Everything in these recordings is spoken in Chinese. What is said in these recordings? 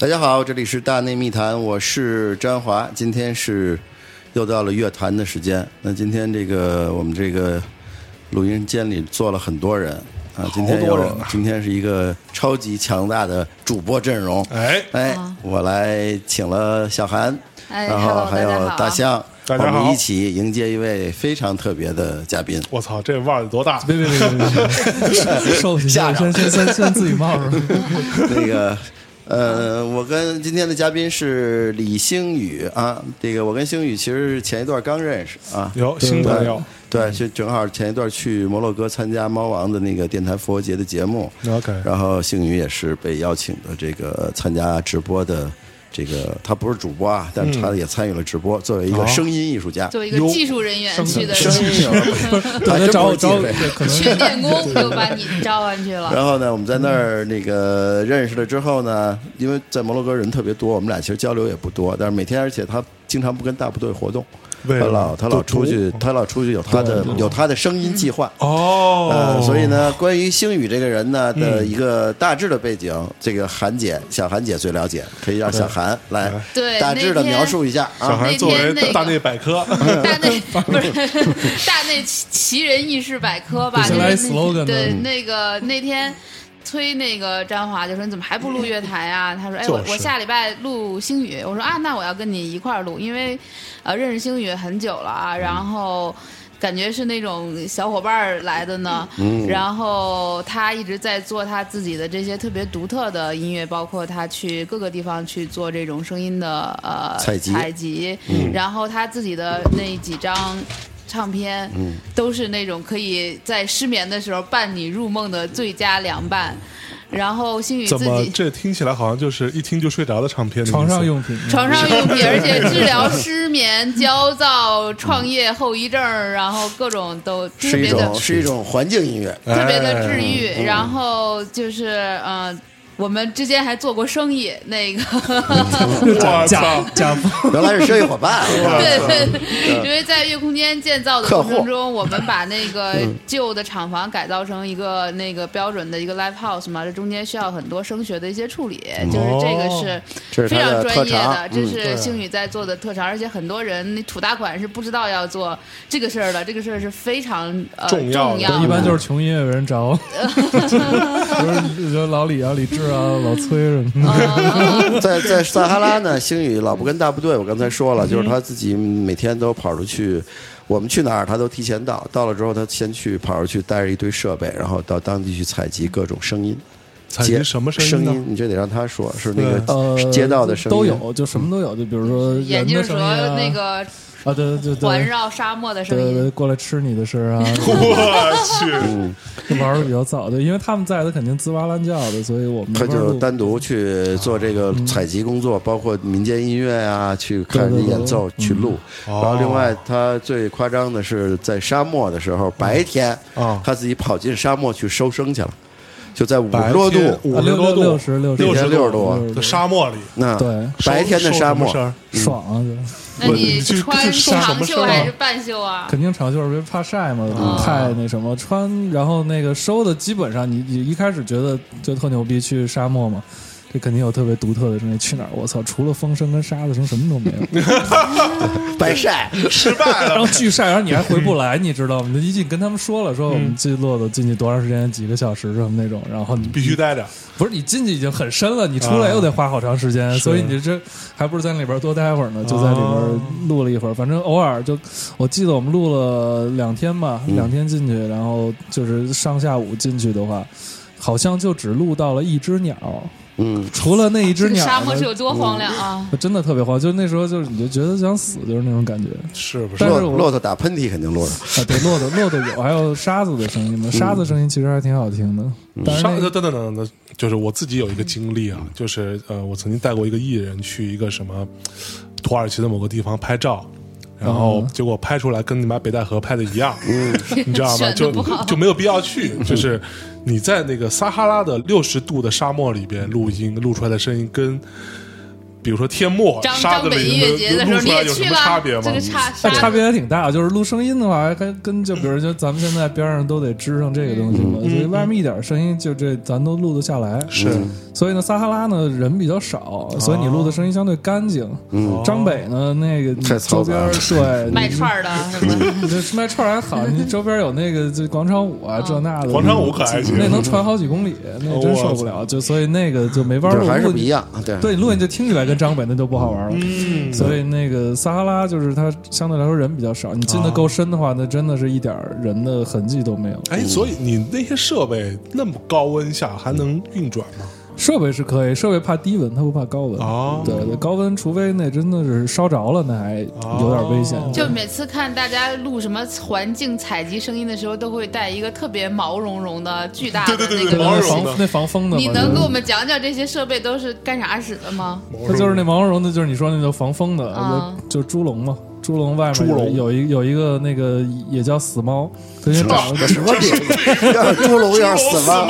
大家好，这里是大内密谈，我是张华。今天是又到了乐坛的时间。那今天我们这个录音间里坐了很多人啊，今天是一个超级强大的主播阵容。我来请了小韩，然后还有大象。 大家好， 我们一起迎接一位非常特别的嘉宾。 我操，这腕儿有多大？ 别，受不起，先自己冒着。 我跟今天的嘉宾是李星宇啊。我跟星宇其实前一段刚认识啊， 有新朋友。 对，就正好前一段去摩洛哥参加猫王的那个电台复活节的节目。 OK， 然后星宇也是被邀请的参加直播的。他不是主播啊，但是他也参与了直播，作为一个声音艺术家， 作为一个技术人员去的， 声音他真不是技术， 训练工就把你招上去了。 然后呢，我们在那儿认识了之后呢，因为在摩洛哥人特别多，我们俩其实交流也不多，但是每天，而且他经常不跟大部队活动。他老出去有他的声音计划所以呢，关于星宇这个人呢的一个大致的背景，这个小韩姐最了解，可以让小韩来大致的描述一下啊。 小韩作为大内百科， 大内奇人异事百科吧。对，那天。催张华就说你怎么还不录乐坛啊？他说我下礼拜录星宇。我说啊，那我要跟你一块儿录，因为认识星宇很久了啊，然后感觉是那种小伙伴来的呢。然后他一直在做他自己的这些特别独特的音乐，包括他去各个地方去做这种声音的采集，然后他自己的那几张唱片都是那种可以在失眠的时候伴你入梦的最佳凉拌。然后星宇自己怎么这听起来好像就是一听就睡着的唱片， 床上用品， 而且治疗失眠、焦躁、创业后遗症，然后各种都特别的是一种环境音乐， 特别的治愈。然后就是我们之间还做过生意， 假原来是生意伙伴。 对，因为在月空间建造的过程中，我们把那个旧的厂房改造成一个标准的一个 live house 嘛，这中间需要很多声学的一些处理，就是这个是非常专业的，这是星宇在做的特长，而且很多人土大款是不知道要做这个事儿的，这个事儿是非常重要的， 一般就是穷音乐有人找，就是老李啊、李志啊、老崔什么的。 在撒哈拉呢，星宇老不跟大部队，我刚才说了，就是他自己每天都跑出去，我们去哪儿他都提前到了之后他先跑出去，带着一堆设备，然后到当地去采集各种声音。 采集什么声音？ 你这得让他说，是那个街道的声音都有，就什么都有，就比如说眼镜蛇那个。 对， 环绕沙漠的声音， 对，过来吃你的事啊！ 我去，玩的比较早，对，因为他们在的肯定滋哇乱叫的，所以我们他就单独去做这个采集工作，包括民间音乐啊，去看人演奏，去录。然后另外，他最夸张的是在沙漠的时候，白天他自己跑进沙漠去收声去了。就在50多度 ，50多度 ，60多的沙漠里， 那对白天的沙漠爽啊！ 那你穿长袖还是半袖啊？ 肯定长袖，因为怕晒嘛，太那什么穿。然后收的基本上，你一开始觉得就特牛逼，去沙漠嘛。这肯定有特别独特的声音，去哪儿？我操！除了风声跟沙子声，什么都没有。 白晒， 失败了。 然后巨晒，然后你还回不来，你知道吗？你一进跟他们说了，说我们进骆驼进去多长时间，几个小时什么那种，然后你必须待着。 不是你进去已经很深了，你出来又得花好长时间，所以你这还不如在里边多待会儿呢。就在里边录了一会儿，反正偶尔我记得我们录了2天吧，2天进去，然后就是上下午进去的话，好像就只录到了一只鸟。除了那一只鸟， 沙漠是有多荒凉啊！ 真的特别荒，就那时候你就觉得想死，就是那种感觉。 是不是？ 但是骆驼打喷嚏肯定骆驼啊，对，骆驼有，还有沙子的声音嘛，沙子声音其实还挺好听的。 沙子等，就是我自己有一个经历啊，就是我曾经带过一个艺人去一个什么土耳其的某个地方拍照。然后结果拍出来跟你妈北戴河拍的一样，你知道吗？就没有必要去。就是你在那个撒哈拉的60度的沙漠里边录音，录出来的声音跟比如说天幕沙子里音乐节的时候你也去了， 差别吗？ 这个差别还挺大。就是录声音的话，还跟就比如说咱们现在边上都得支上这个东西嘛，所以外面一点声音就这咱都录得下来。 是， 所以呢，撒哈拉呢人比较少，所以你录的声音相对干净。张北呢那个周边对卖串的， 这卖串还好，你周边有那个这广场舞啊这那的， 广场舞可还行， 那能传好几公里，那真受不了。就所以那个就没法录， 还是不一样。 对，录你就听起来跟张北那就不好玩了。所以那个撒哈拉就是它相对来说人比较少，你进的够深的话，那真的是一点人的痕迹都没有。 哎，所以你那些设备那么高温下还能运转吗？ 设备是可以，设备怕低温，它不怕高温。对，高温除非那真的是烧着了，那还有点危险。 就每次看大家录什么环境采集声音的时候，都会带一个特别毛茸茸的巨大的那个那防风的。 你能给我们讲讲这些设备都是干啥使的吗？ 它就是那毛茸茸的，就是你说那个防风的，就猪笼嘛。猪笼外面有一个那个也叫死猫，对，长得什么名字？要猪笼要死猫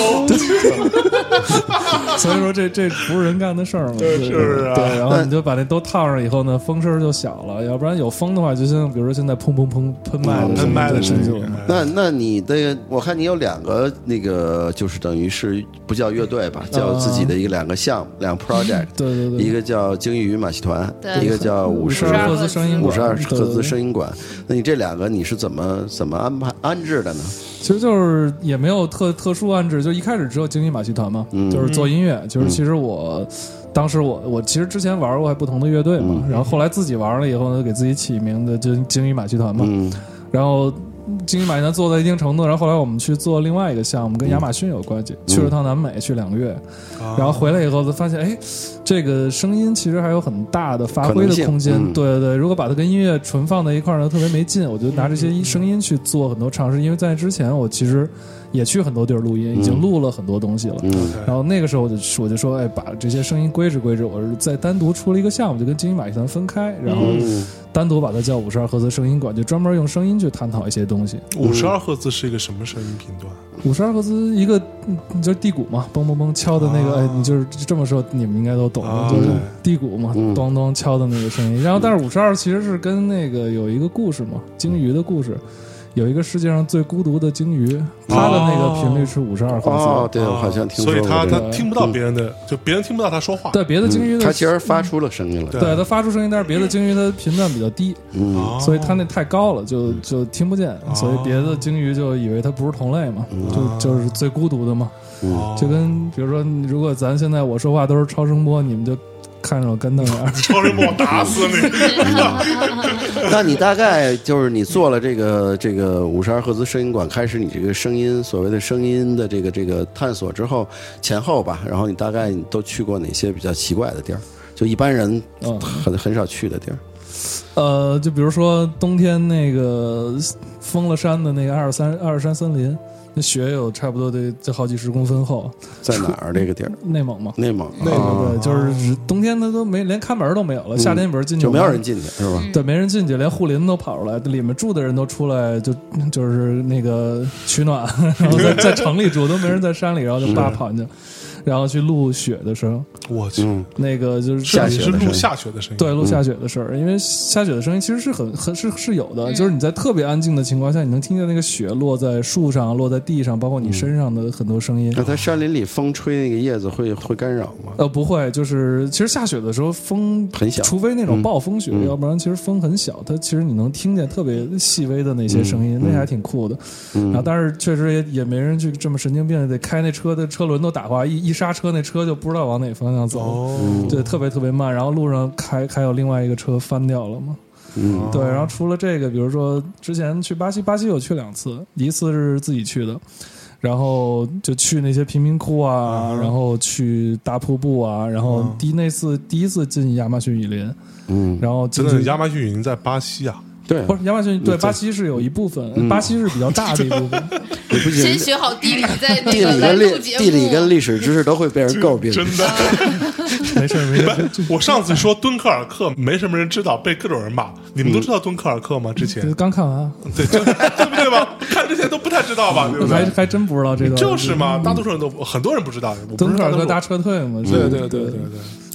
所以说这不是人干的事儿嘛， 是啊。 对，然后你就把那都套上以后呢，风声就小了，要不然有风的话，就像比如说现在砰砰砰喷麦的声音。 那你的，我看你有两个那个，就是等于是不叫乐队吧，叫自己的两个项目，两个 project。 对， 一个叫鲸鱼马戏团，一个叫 52赫兹声音。 52赫兹声音馆，那你这两个你是怎么安置的呢？ 其实就是也没有特殊安置，就一开始只有鲸鱼马戏团嘛，就是做音乐。就是其实当时我其实之前玩过不同的乐队嘛，然后后来自己玩了以后呢，给自己起名的就鲸鱼马戏团嘛，然后。鲸鱼马戏团做到一定程度，然后后来我们去做另外一个项目，跟亚马逊有关系，去了趟南美，去2个月，然后回来以后就发现，哎，这个声音其实还有很大的发挥的空间。对，如果把它跟音乐纯放在一块儿呢，特别没劲。我就拿这些声音去做很多尝试，因为在之前我其实也去很多地儿录音，已经录了很多东西了。然后那个时候我就说，哎，把这些声音归置，我是再单独出了一个项目，就跟鲸鱼马戏团分开，然后单独把它叫52赫兹声音馆，就专门用声音去探讨一些东西。 52赫兹是一个什么声音频段 ？52赫兹一个就是地鼓嘛，嘣嘣嘣敲的那个，哎，你就是这么说，你们应该都懂了，就是地鼓嘛，咚咚敲的那个声音。然后，但是52其实是跟那个有一个故事嘛，鲸鱼的故事。有一个世界上最孤独的鲸鱼，它的那个频率是52赫兹。 对，我好像听说过。 所以它听不到别人的，就别人听不到它说话。 对，别的鲸鱼它其实发出了声音了。 对，它发出声音，但是别的鲸鱼它频段比较低，所以它那太高了，就听不见。所以别的鲸鱼就以为它不是同类嘛，就是最孤独的嘛。就跟比如说，如果咱现在我说话都是超声波，你们就。看着我跟那样， 超人把我打死你！ 那你大概就是你做了这个52赫兹声音馆，开始你这个声音所谓的声音的这个探索之后，前后吧，然后你大概都去过哪些比较奇怪的地儿？就一般人很少去的地儿。就比如说冬天那个封了山的那个阿尔山森林。那雪有差不多得好几10公分厚， 在哪儿？这个地儿？ 内蒙嘛。 内蒙， 对，就是冬天它都连看门都没有了，夏天比如进去就没有人进去，是吧？ 对，没人进去，连护林都跑出来，里面住的人都出来，就是那个取暖，然后在城里住，都没人在山里，然后就跑进去。然后去录雪的声， 我去， 那个就是下雪的录下雪的声音， 对，录下雪的声儿，因为下雪的声音其实是有的，就是你在特别安静的情况下，你能听见那个雪落在树上、落在地上，包括你身上的很多声音。 那在山林里风吹那个叶子会干扰吗？ 不会，就是其实下雪的时候风很小， 除非那种暴风雪，要不然其实风很小，它其实你能听见特别细微的那些声音，那还挺酷的。然后但是确实也没人去这么神经病，得开那车的车轮都打滑，一刹车那车就不知道往哪方向走，对，特别特别慢。然后路上还有另外一个车翻掉了嘛，对。然后除了这个，比如说之前去巴西我去2次，一次是自己去的，然后就去那些贫民窟啊，然后去大瀑布啊，然后第一次进亚马逊雨林，然后真的亚马逊雨林在巴西啊。 对， 不是亚马逊，对，巴西是有一部分，巴西是比较大的一部分。 先学好地理，在那个来录节目， 地理跟历史知识都会被人诟病。 真的， 没事。 我上次说敦刻尔克没什么人知道，被各种人骂。你们都知道敦刻尔克吗？之前刚看完， 对不对吧？看之前都不太知道吧？对不对？ 还真不知道这个， 就是嘛，大多数人都很多人不知道。 敦刻尔克大撤退嘛？ 对。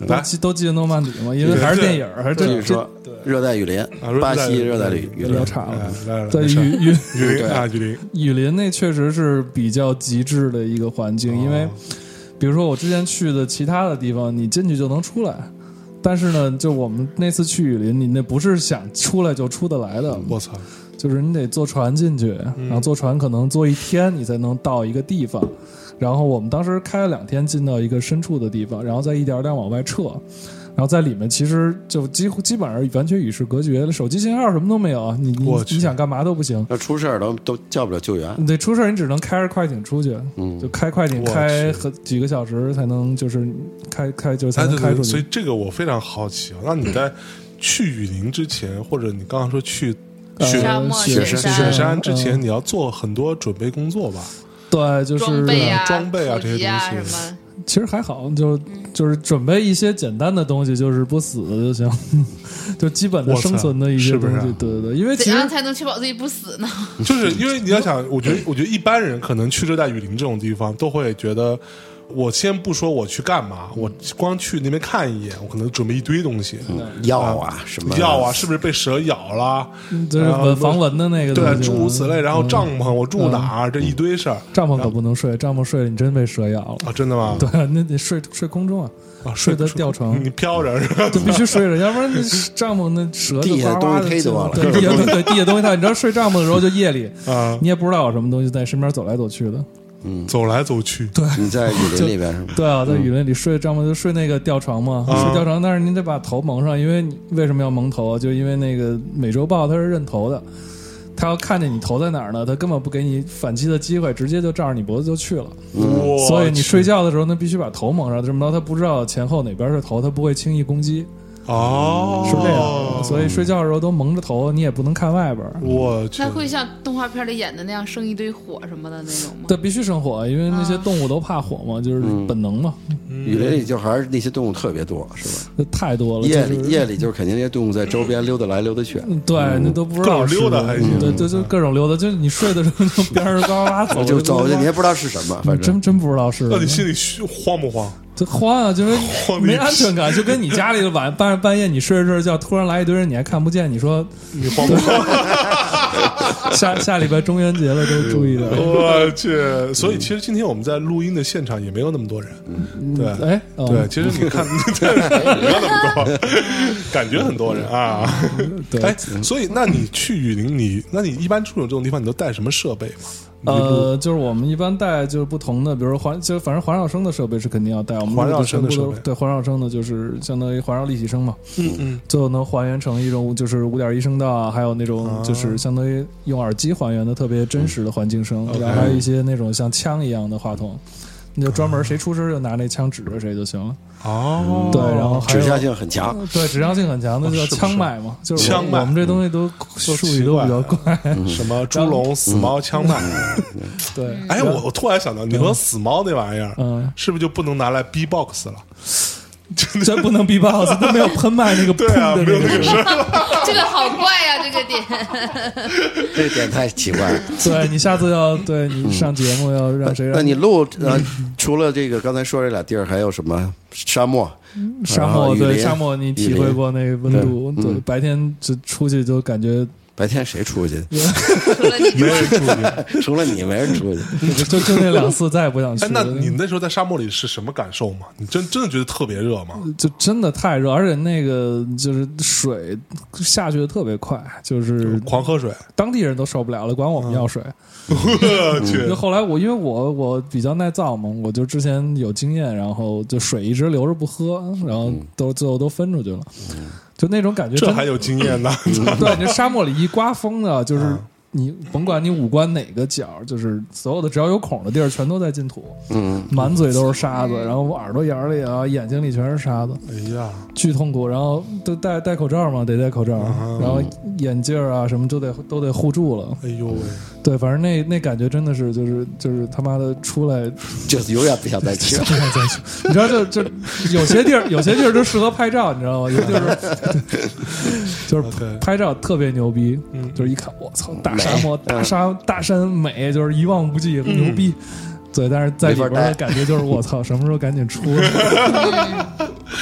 都记得诺曼底吗？因为还是电影，还是继续说热带雨林，巴西热带雨林聊岔了。 对， 雨林那确实是比较极致的一个环境，因为比如说我之前去的其他的地方，你进去就能出来。但是呢，就我们那次去雨林，你那不是想出来就出得来的。 我操！ 就是你得坐船进去，然后坐船可能坐1天，你才能到一个地方。然后我们当时开了2天，进到一个深处的地方，然后再一点点往外撤。然后在里面其实就基本上完全与世隔绝，手机信号什么都没有，你想干嘛都不行。 那出事儿都叫不了救援。 对，出事儿你只能开着快艇出去，就开快艇开几个小时才能就是开就是才能开出去。 所以这个我非常好奇啊。那你在去雨林之前，或者你刚刚说去雪山之前，你要做很多准备工作吧？ 对，就是装备啊这些东西。 其实还好，就是准备一些简单的东西，就是不死的就行，就基本的生存的一些东西。对，因为怎样才能确保自己不死呢？ 就是因为你要想，我觉得一般人可能去热带雨林这种地方，都会觉得。我先不说我去干嘛，我光去那边看一眼，我可能准备一堆东西， 药啊什么药啊，是不是被蛇咬了？ 就是防蚊的那个东西， 对，诸如此类。然后帐篷我住哪儿，这一堆事儿。 帐篷可不能睡，帐篷睡了你真被蛇咬了啊！真的吗？ 对，那得睡空中啊，睡在吊床， 你飘着是吧？ 就必须睡着，要不然那帐篷那蛇就地下东西忒多了。 对，地下东西太，你知道睡帐篷的时候就夜里啊，你也不知道有什么东西在身边走来走去的。 走来走去。 对， 你在雨林里边是吗？ 对啊，在雨林里睡帐篷就睡那个吊床嘛，睡吊床，但是您得把头蒙上，因为你为什么要蒙头啊？就因为那个美洲豹它是认头的，它要看见你头在哪儿呢，它根本不给你反击的机会，直接就照着你脖子就去了。所以你睡觉的时候呢，必须把头蒙上，这么着它不知道前后哪边是头，它不会轻易攻击。是这样，所以睡觉的时候都蒙着头，你也不能看外边。 那会像动画片里演的那样生一堆火什么的那种吗？ 对，必须生火，因为那些动物都怕火嘛，就是本能嘛。 雨林里就还是那些动物特别多，是吧？ 太多了。 夜里就是肯定那些动物在周边溜达来溜达去。 对，那都不知道各种溜达还行。 对，就各种溜达，就是你睡的时候就边上呱呱走， 就走，你也不知道是什么，反正真不知道是。 那你心里慌不慌？ 这慌啊，就是没安全感，就跟你家里的半夜你睡着睡着觉，突然来一堆人，你还看不见，你说你慌不慌？ 下礼拜中元节了，都注意了。 我去，所以其实今天我们在录音的现场也没有那么多人，对，对，其实你看，没有那么多，感觉很多人啊。哎，所以那你去雨林，那你一般住这种地方，你都带什么设备吗？ 就是我们一般带就是不同的，比如说就反正环绕声的设备是肯定要带。我们环绕声的设备， 对，环绕声的就是相当于环绕立体声嘛。最后能还原成一种就是5.1声道啊，还有那种就是相当于用耳机还原的特别真实的环境声，然后还有一些那种像枪一样的话筒。你就专门谁出声就拿那枪指着谁就行了。对，然后指向性很强。 对，指向性很强，那叫枪麦嘛。就是枪麦，我们这东西都术语都比较怪， 什么猪笼、死猫、枪麦。 对， 哎，我突然想到，你说死猫那玩意儿，是不是就不能拿来 B-box 了？ 真不能 B-box，都没有喷麦那个对啊，没有那个声。 这个好怪呀，这个点， 这个点太奇怪了。 对，你下次要对你上节目要让谁让？ 那你录除了这个刚才说这俩地儿，还有什么？沙漠， 对，沙漠你体会过那个温度？对，白天就出去就感觉。 白天谁出去？ 没人出去， 除了你没人出去。 就那2次，再也不想去。 那你那时候在沙漠里是什么感受吗？你真的觉得特别热吗？ 就真的太热，而且那个就是水下去的特别快，就是狂喝水， 当地人都受不了了，管我们要水。 就后来因为我比较耐燥嘛，我就之前有经验，然后就水一直留着不喝，然后最后都分出去了。就那种感觉， 这还有经验呢。 对，你这沙漠里一刮风呢，就是你甭管你五官哪个角，就是所有的只要有孔的地儿，全都在进土。满嘴都是沙子，然后耳朵眼里啊、眼睛里全是沙子。 哎呀， 巨痛苦。然后都戴口罩嘛，得戴口罩，然后眼镜啊什么都得护住了。 哎呦喂！ 对，反正那感觉真的是就是他妈的出来就是永远不想再去了。 你知道就有些地儿就适合拍照，你知道吗？有地儿就是拍照特别牛逼，就是一看我操，大沙漠大山美，就是一望无际，牛逼。对，但是在里边的感觉就是我操，什么时候赶紧出来？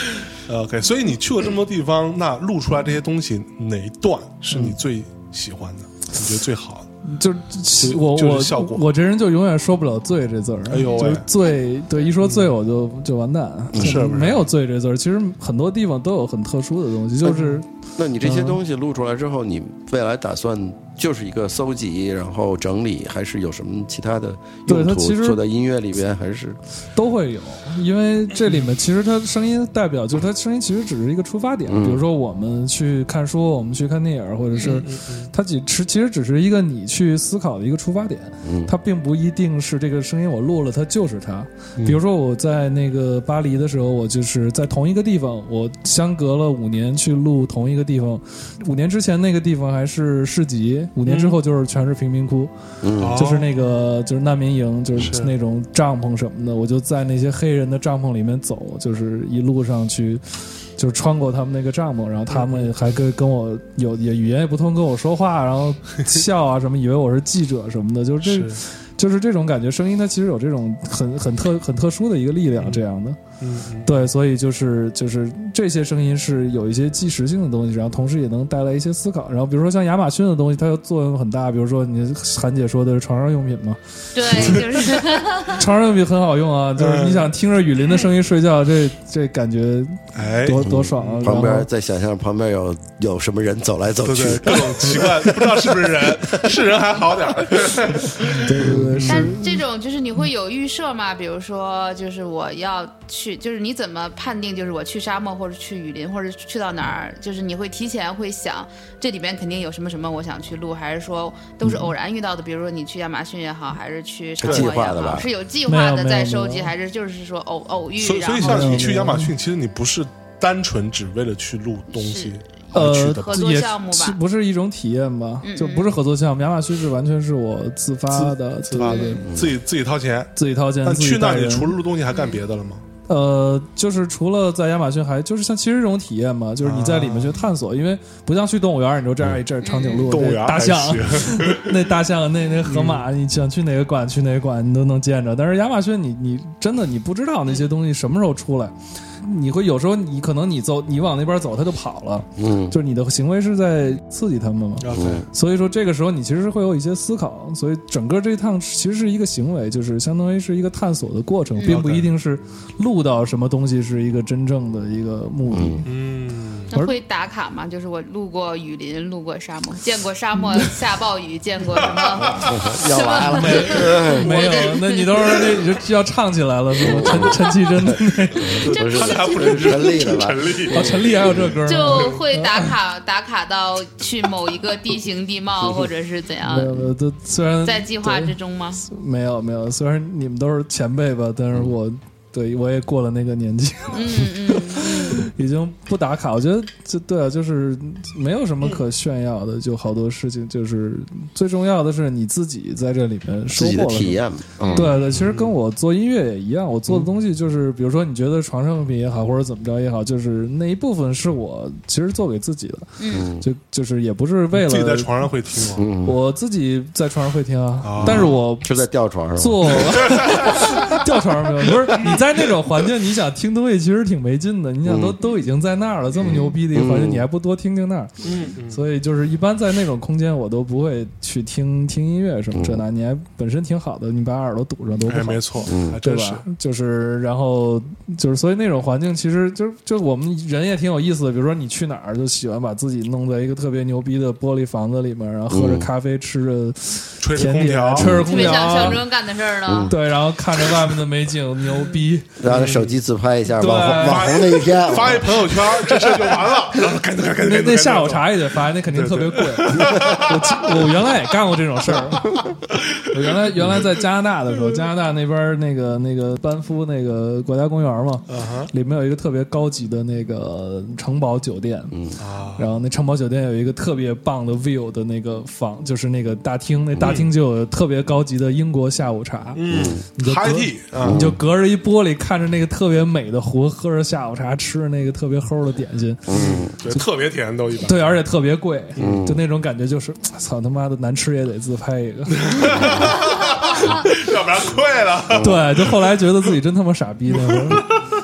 OK， 所以你去过这么多地方，那录出来这些东西哪一段是你最喜欢的？你觉得最好的？ 就是我这人就永远说不了醉这字儿， 哎呦， 就是醉，对，一说醉我就完蛋， 是没有醉这字儿。其实很多地方都有很特殊的东西，就是那你这些东西录出来之后，你未来打算就是一个搜集，然后整理，还是有什么其他的用途？ 其实做在音乐里边，还是都会有，因为这里面其实它声音代表，就是它声音其实只是一个出发点。比如说我们去看书，我们去看电影，或者是它其实只是一个你去思考的一个出发点，它并不一定是这个声音我录了它就是它。比如说我在那个巴黎的时候，我就是在同一个地方，我相隔了5年去录同一个地方。5年之前那个地方还是市集，5年之后就是全是贫民窟，就是那个就是难民营，就是那种帐篷什么的，我就在那些黑人的帐篷里面走，就是一路上去。就是穿过他们那个帐篷，然后他们还跟我也语言也不通跟我说话，然后笑啊什么，以为我是记者什么的，就是这种感觉，声音它其实有这种很特殊的一个力量，这样的，对，所以就是这些声音是有一些即时性的东西，然后同时也能带来一些思考。然后比如说像亚马逊的东西，它作用很大，比如说你韩姐说的是床上用品嘛， 对，就是床上用品很好用啊，就是你想听着雨林的声音睡觉，这感觉多爽啊！ 旁边再想象旁边有什么人走来走去， 对各种奇怪，不知道是不是人，是人还好点。 对。 但这种就是你会有预设吗？比如说，就是我要去，就是你怎么判定？就是我去沙漠或者去雨林或者去到哪儿，就是你会提前会想这里边肯定有什么什么我想去录，还是说都是偶然遇到的？比如说你去亚马逊也好，还是去沙漠也好，是有计划的在收集，还是就是说偶遇？ 所以像你去亚马逊，其实你不是单纯只为了去录东西。 合作项目吧， 不是一种体验吧？就不是合作项目。亚马逊是完全是我自发的， 自己掏钱。但去那里除了录东西还干别的了吗？ 就是除了在亚马逊，还就是像其实这种体验嘛，就是你在里面去探索，因为不像去动物园，你说这儿长颈鹿、 动物园大象，那大象那河马，你想去哪个馆去哪个馆，你都能见着。但是亚马逊，你真的你不知道那些东西什么时候出来。你会有时候你可能你往那边走它就跑了，就是你的行为是在刺激他们嘛，所以说这个时候你其实是会有一些思考，所以整个这一趟其实是一个行为，就是相当于是一个探索的过程，并不一定是录到什么东西是一个真正的一个目的。 那会打卡吗？就是我路过雨林，路过沙漠，见过沙漠下暴雨，见过什么？ 要来了没有？那你都是那就要唱起来了是吗？陈绮贞的那还不是陈粒的吧？ 陈粒还有这歌， 就会打卡到去某一个地形地貌，或者是怎样？ 没有，都虽然在计划之中吗？ 没有，虽然你们都是前辈吧，但是我也过了那个年纪。已经不打卡，我觉得对啊，就是没有什么可炫耀的，就好多事情，就是最重要的是你自己在这里面收获了体验。 对，其实跟我做音乐也一样，我做的东西就是，比如说你觉得床上用品也好，或者怎么着也好，就是那一部分是我其实做给自己的，就是也不是为了自己在床上会听吗？ 我自己在床上会听啊，但是我是在吊床上做吊床上没有，不是你在那种环境，你想听东西其实挺没劲的，你想都已经在那儿了，这么牛逼的一个环境，你还不多听那儿，所以就是一般在那种空间，我都不会去听音乐什么这那，你还本身挺好的，你把耳朵堵上都不好， 没错， 对吧？就是然后就是所以那种环境其实就我们人也挺有意思的，比如说你去哪儿就喜欢把自己弄在一个特别牛逼的玻璃房子里面，然后喝着咖啡，吃着甜点，吹着空调， 像中干的事儿呢。 对，然后看着外面的美景，牛逼， 然后手机自拍一下，网红的一天， 发一朋友圈，这事就完了。然后赶紧那下午茶也得发，那肯定特别贵。我原来也干过这种事儿。我原来在加拿大的时候，加拿大那边那个班夫那个国家公园嘛，里面有一个特别高级的那个城堡酒店，然后那城堡酒店有一个特别棒的 view 的那个房，就是那个大厅，那大厅就有特别高级的英国下午茶，你就隔着一玻璃看着那个特别美的湖，喝着下午茶，吃着那个特别齁的点心， 对，特别甜都一般， 对，而且特别贵，就那种感觉就是操他妈的难吃也得自拍一个。 要不然贵了。 对，就后来觉得自己真他妈傻逼那会儿。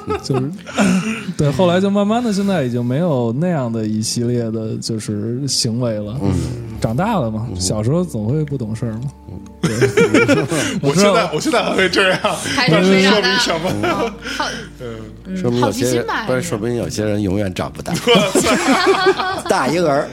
就是对，后来就慢慢的，现在已经没有那样的一系列的，就是行为了。长大了嘛，小时候总会不懂事嘛。 我现在还会这样， 还是没长大。 什么？ 说明有些人不是，说明有些人永远长不大。大婴儿。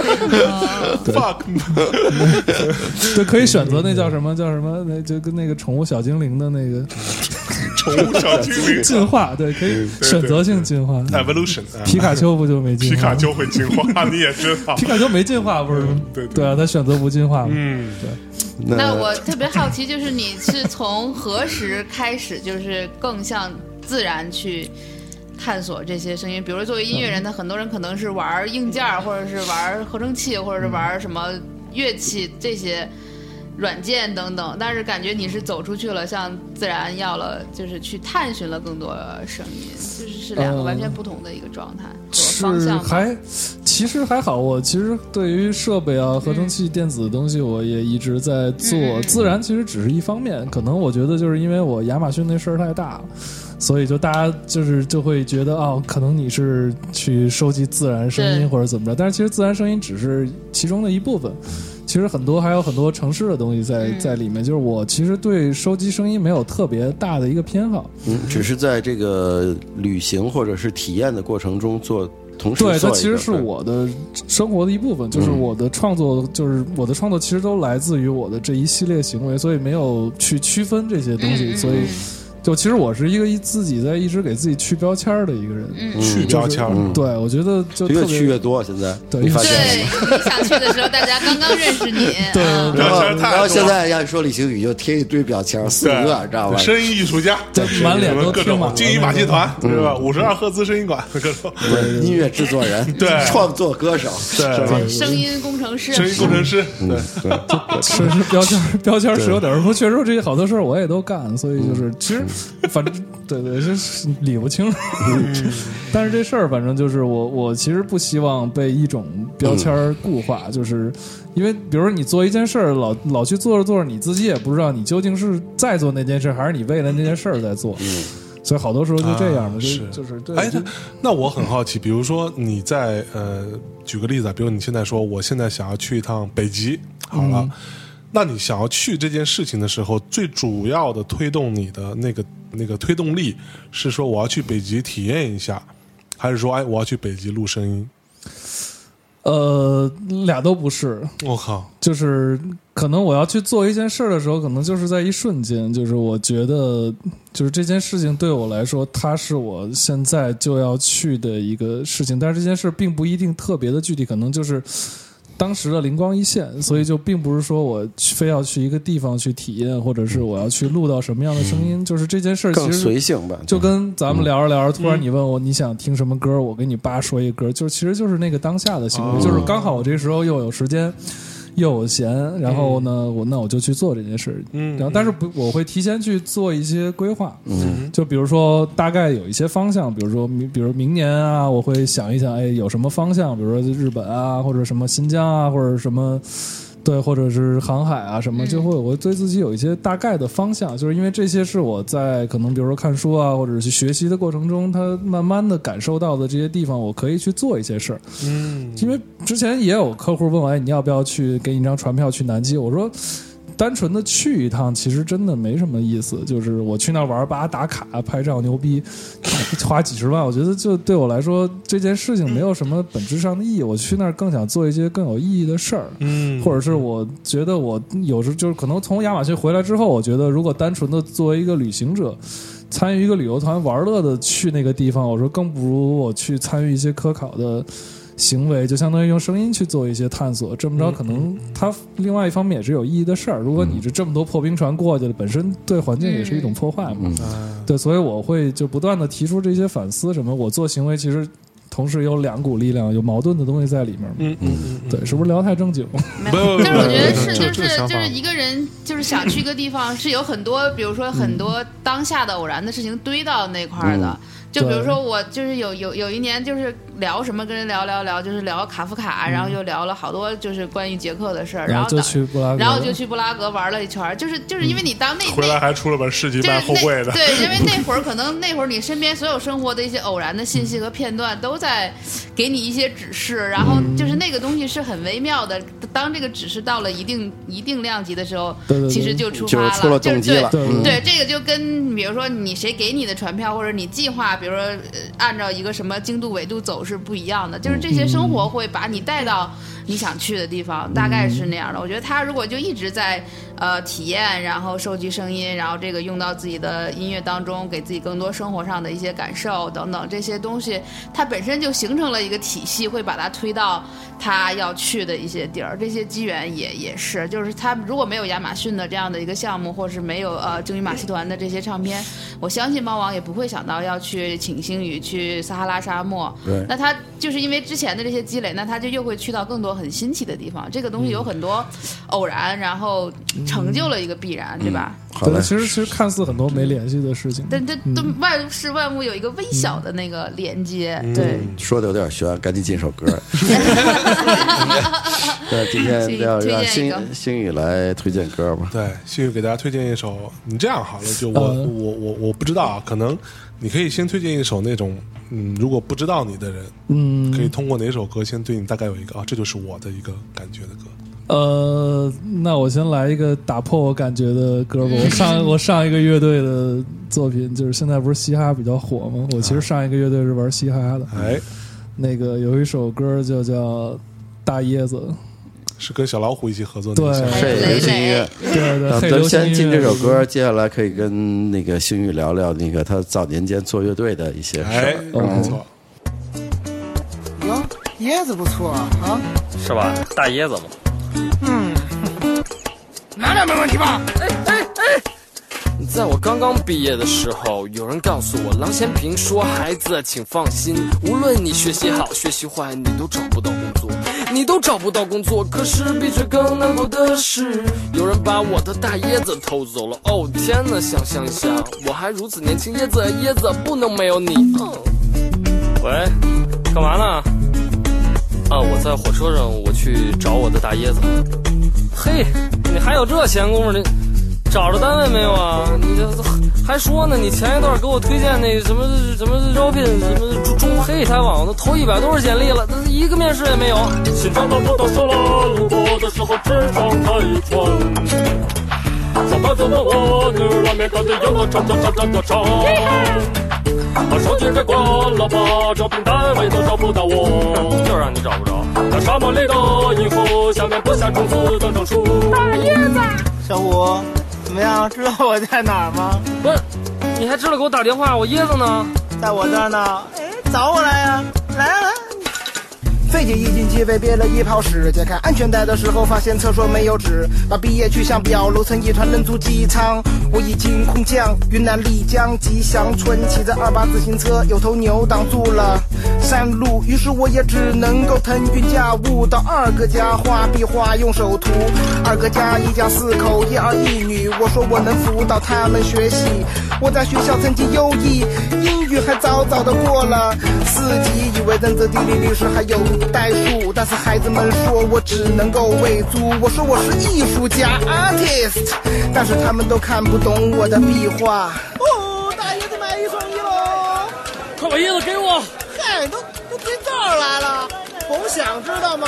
fuck。 对，可以选择那叫什么？那就跟那个宠物小精灵的那个。 宠物小精灵进化，对，可以选择性进化 ，evolution。 皮卡丘不就没进化？ 皮卡丘会进化，你也知道。 皮卡丘没进化不是？对啊，他选择不进化嘛。 对。那我特别好奇，就是你是从何时开始，就是更向自然去探索这些声音？比如作为音乐人，他很多人可能是玩硬件，或者是玩合成器，或者是玩什么乐器这些。软件等等，但是感觉你是走出去了，向自然要了，就是去探寻了更多声音，就是两个完全不同的一个状态和方向。 其实还好，我其实对于设备啊、合成器、电子的东西，我也一直在做。自然其实只是一方面，可能我觉得就是因为我亚马逊那事儿太大了。所以就大家就会觉得可能你是去收集自然声音或者怎么着，但是其实自然声音只是其中的一部分。其实还有很多城市的东西在里面，就是我其实对收集声音没有特别大的一个偏好， 只是在这个旅行或者是体验的过程中同时做对，它其实是我的生活的一部分，就是我的创作，其实都来自于我的这一系列行为，所以没有去区分这些东西，所以。就其实我是一个自己在一直给自己去标签的一个人， 去标签， 对，我觉得就越去越多。现在对， 你发现对，你想去的时候，大家刚刚认识你， 对， 然后现在要说李星宇就贴一堆标签，4个，知道吧？ 声音艺术家， 满脸都各种金鱼马戏团，是吧？52赫兹声音馆，各种音乐制作人， 对， 创作歌手， 对， 声音工程师， 对，是标签是有点，不，确实这些好多事儿我也都干，所以就是其实。反正对，就是理不清，但是这事儿反正就是我其实不希望被一种标签固化，就是因为比如说你做一件事儿，老去做着，你自己也不知道你究竟是在做那件事，还是你为了那件事在做。所以好多时候就这样的，就是对。 哎，那我很好奇，比如说你在举个例子，比如你现在说我现在想要去一趟北极，好了。那你想要去这件事情的时候，最主要的推动你的那个推动力是说我要去北极体验一下，还是说我要去北极录声音？ 俩都不是。 我靠， 就是可能我要去做一件事的时候，可能就是在一瞬间，就是我觉得就是这件事情对我来说，它是我现在就要去的一个事情，但是这件事并不一定特别的具体，可能就是当时的灵光一现，所以就并不是说我非要去一个地方去体验，或者是我要去录到什么样的声音，就是这件事其实更随性吧。 就跟咱们聊着聊着，突然你问我你想听什么歌，我给你说一个歌，就其实就是那个当下的行为，就是刚好我这时候又有时间。又有闲，然后呢，我就去做这件事，然后但是我会提前去做一些规划，就比如说大概有一些方向，比如明年啊，我会想一想，哎，有什么方向，比如说日本啊，或者什么新疆啊，或者什么。对，或者是航海啊什么，就会我对自己有一些大概的方向，就是因为这些是我在可能比如说看书啊，或者是学习的过程中，他慢慢的感受到的这些地方，我可以去做一些事儿。因为之前也有客户问我，哎，你要不要去给你一张船票去南极？我说。单纯的去一趟其实真的没什么意思，就是我去那玩吧打卡拍照牛逼花几十万，我觉得就对我来说这件事情没有什么本质上的意义，我去那儿更想做一些更有意义的事儿，或者是我觉得我有时就是可能从亚马逊回来之后，我觉得如果单纯的作为一个旅行者参与一个旅游团玩乐的去那个地方，我说更不如我去参与一些科考的行为，就相当于用声音去做一些探索，这么着可能它另外一方面也是有意义的事儿。如果你是这么多破冰船过去了，本身对环境也是一种破坏嘛。对，所以我会就不断的提出这些反思，什么我做行为其实同时有两股力量，有矛盾的东西在里面。对，是不是聊太正经？ 没有，就是我觉得就是一个人就是想去一个地方，是有很多，比如说很多当下的偶然的事情堆到那块儿的。 就比如说我就是有一年就是聊什么跟人聊，就是聊卡夫卡，然后又聊了好多就是关于捷克的事儿，然后就去布拉格玩了一圈，就是因为你当回来还出了本世纪迈后卫的， 对，因为那会儿你身边所有生活的一些偶然的信息和片段都在给你一些指示，然后就是那个东西是很微妙的，当这个指示到了一定量级的时候，其实就出发了， 就出了动机了。 对，这个就跟比如说你谁给你的传票，或者你计划，比如说按照一个什么经度纬度走是不一样的，就是这些生活会把你带到你想去的地方，大概是那样的。我觉得他如果就一直在体验，然后收集声音，然后这个用到自己的音乐当中，给自己更多生活上的一些感受等等这些东西，它本身就形成了一个体系，会把它推到他要去的一些地儿。这些机缘也是，就是他如果没有亚马逊的这样的一个项目，或是没有鲸鱼马戏团的这些唱片，我相信猫王也不会想到要去请星宇去撒哈拉沙漠。 对， 那他就是因为之前的这些积累，那他就又会去到更多很新奇的地方。这个东西有很多偶然，然后成就了一个必然，对吧？ 对，其实看似很多没联系的事情， 但都万事万物有一个微小的那个连接。对， 说的有点悬，赶紧进首歌。对，今天要让星宇来推荐歌吧。 对，星宇给大家推荐一首。你这样好了，就我不知道啊，可能你可以先推荐一首那种如果不知道你的人，可以通过哪首歌先对你大概有一个这就是我的一个感觉的歌。 那我先来一个打破我感觉的歌吧。我上一个乐队的作品就是现在不是嘻哈比较火吗？我其实上一个乐队是玩嘻哈的。那个有一首歌就叫《大椰子》， 是跟小老虎一起合作的。 对， 流行音乐。 对， 咱们先进这首歌，接下来可以跟那个星宇聊聊那个他早年间做乐队的一些事儿。 没错。 哟，椰子不错啊， 是吧？大椰子嘛。 哪点没问题吧？ 在我刚刚毕业的时候，有人告诉我，郎咸平说：“孩子，请放心，无论你学习好学习坏，你都找不到工作。可是比这更难过的是，有人把我的大椰子偷走了。哦天哪，想象一下，我还如此年轻，椰子不能没有你。喂，干嘛呢？我在火车上，我去找我的大椰子。嘿，你还有这闲工夫？你找着单位没有啊？你这还说呢？你前一段给我推荐那个什么招聘什么中黑台网，都投100多少简历了，但一个面试也没有。新装的不都熟了，路过的时候只装他一穿。小大就问我女儿拉面干的有多长。把手机给关了吧，招聘单位都找不到我，就让你找不着。在沙漠里的以后，下面不下种子的证书。大椰子， 小虎，怎么样？知道我在哪儿吗？ 不是，你还知道给我打电话？我椰子呢？ 在我这儿呢。找我来呀！来。飞机已经起飞，憋了一泡屎。解开安全带的时候，发现厕所没有纸。把毕业去向表楼层一传人足机舱。我已经空降云南丽江吉祥村，骑着28自行车，有头牛挡住了山路，于是我也只能够腾云驾雾到二哥家画壁画，用手涂。二哥家一家4口，1儿1女。我说我能辅导他们学习。我在学校成绩优异，英语还早的过了4级，以为认字地理历史还有代数，但是孩子们说我只能够喂猪。我说我是艺术家 artist， 但是他们都看不懂我的壁画。大爷得买1送1喽！ 快把椰子给我！ 嗨，都推这儿来了，甭想知道吗？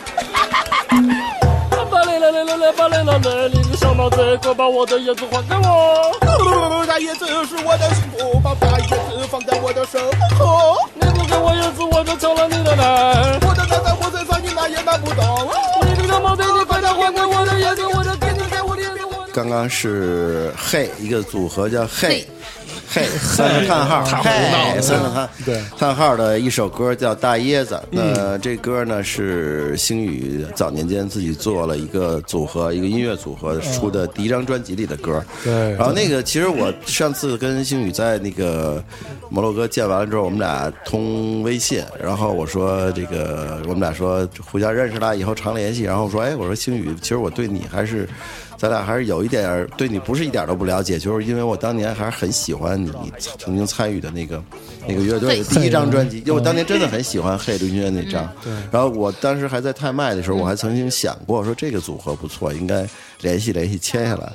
巴雷啦，你个小毛贼，快把我的椰子还给我！ 大椰子是我的幸福，把大椰子放在我的手后。 你不给我椰子，我就抢了你的奶。 我的奶在我身上，你拿也拿不到。 你这个小毛贼，你快点还给我的椰子，我就给你给我的椰子。 刚刚是嘿一个组合叫嘿。3个叹号，嘿，3个叹号的一首歌叫《大椰子》。那这歌呢是星宇早年间自己做了一个组合，一个音乐组合出的第1张专辑里的歌。 对。 然后那个其实我上次跟星宇在那个摩洛哥见完了之后，我们俩通微信，然后我说这个我们俩说互相认识了，以后常联系。然后说我说星宇，其实我对你还是咱俩还是有一点对你不是一点都不了解，就是因为我当年还是很喜欢你曾经参与的那个乐队的第一张专辑，因为我当年真的很喜欢黑流行乐那张。对。然后我当时还在泰麦的时候，我还曾经想过说这个组合不错，应该联系签下来。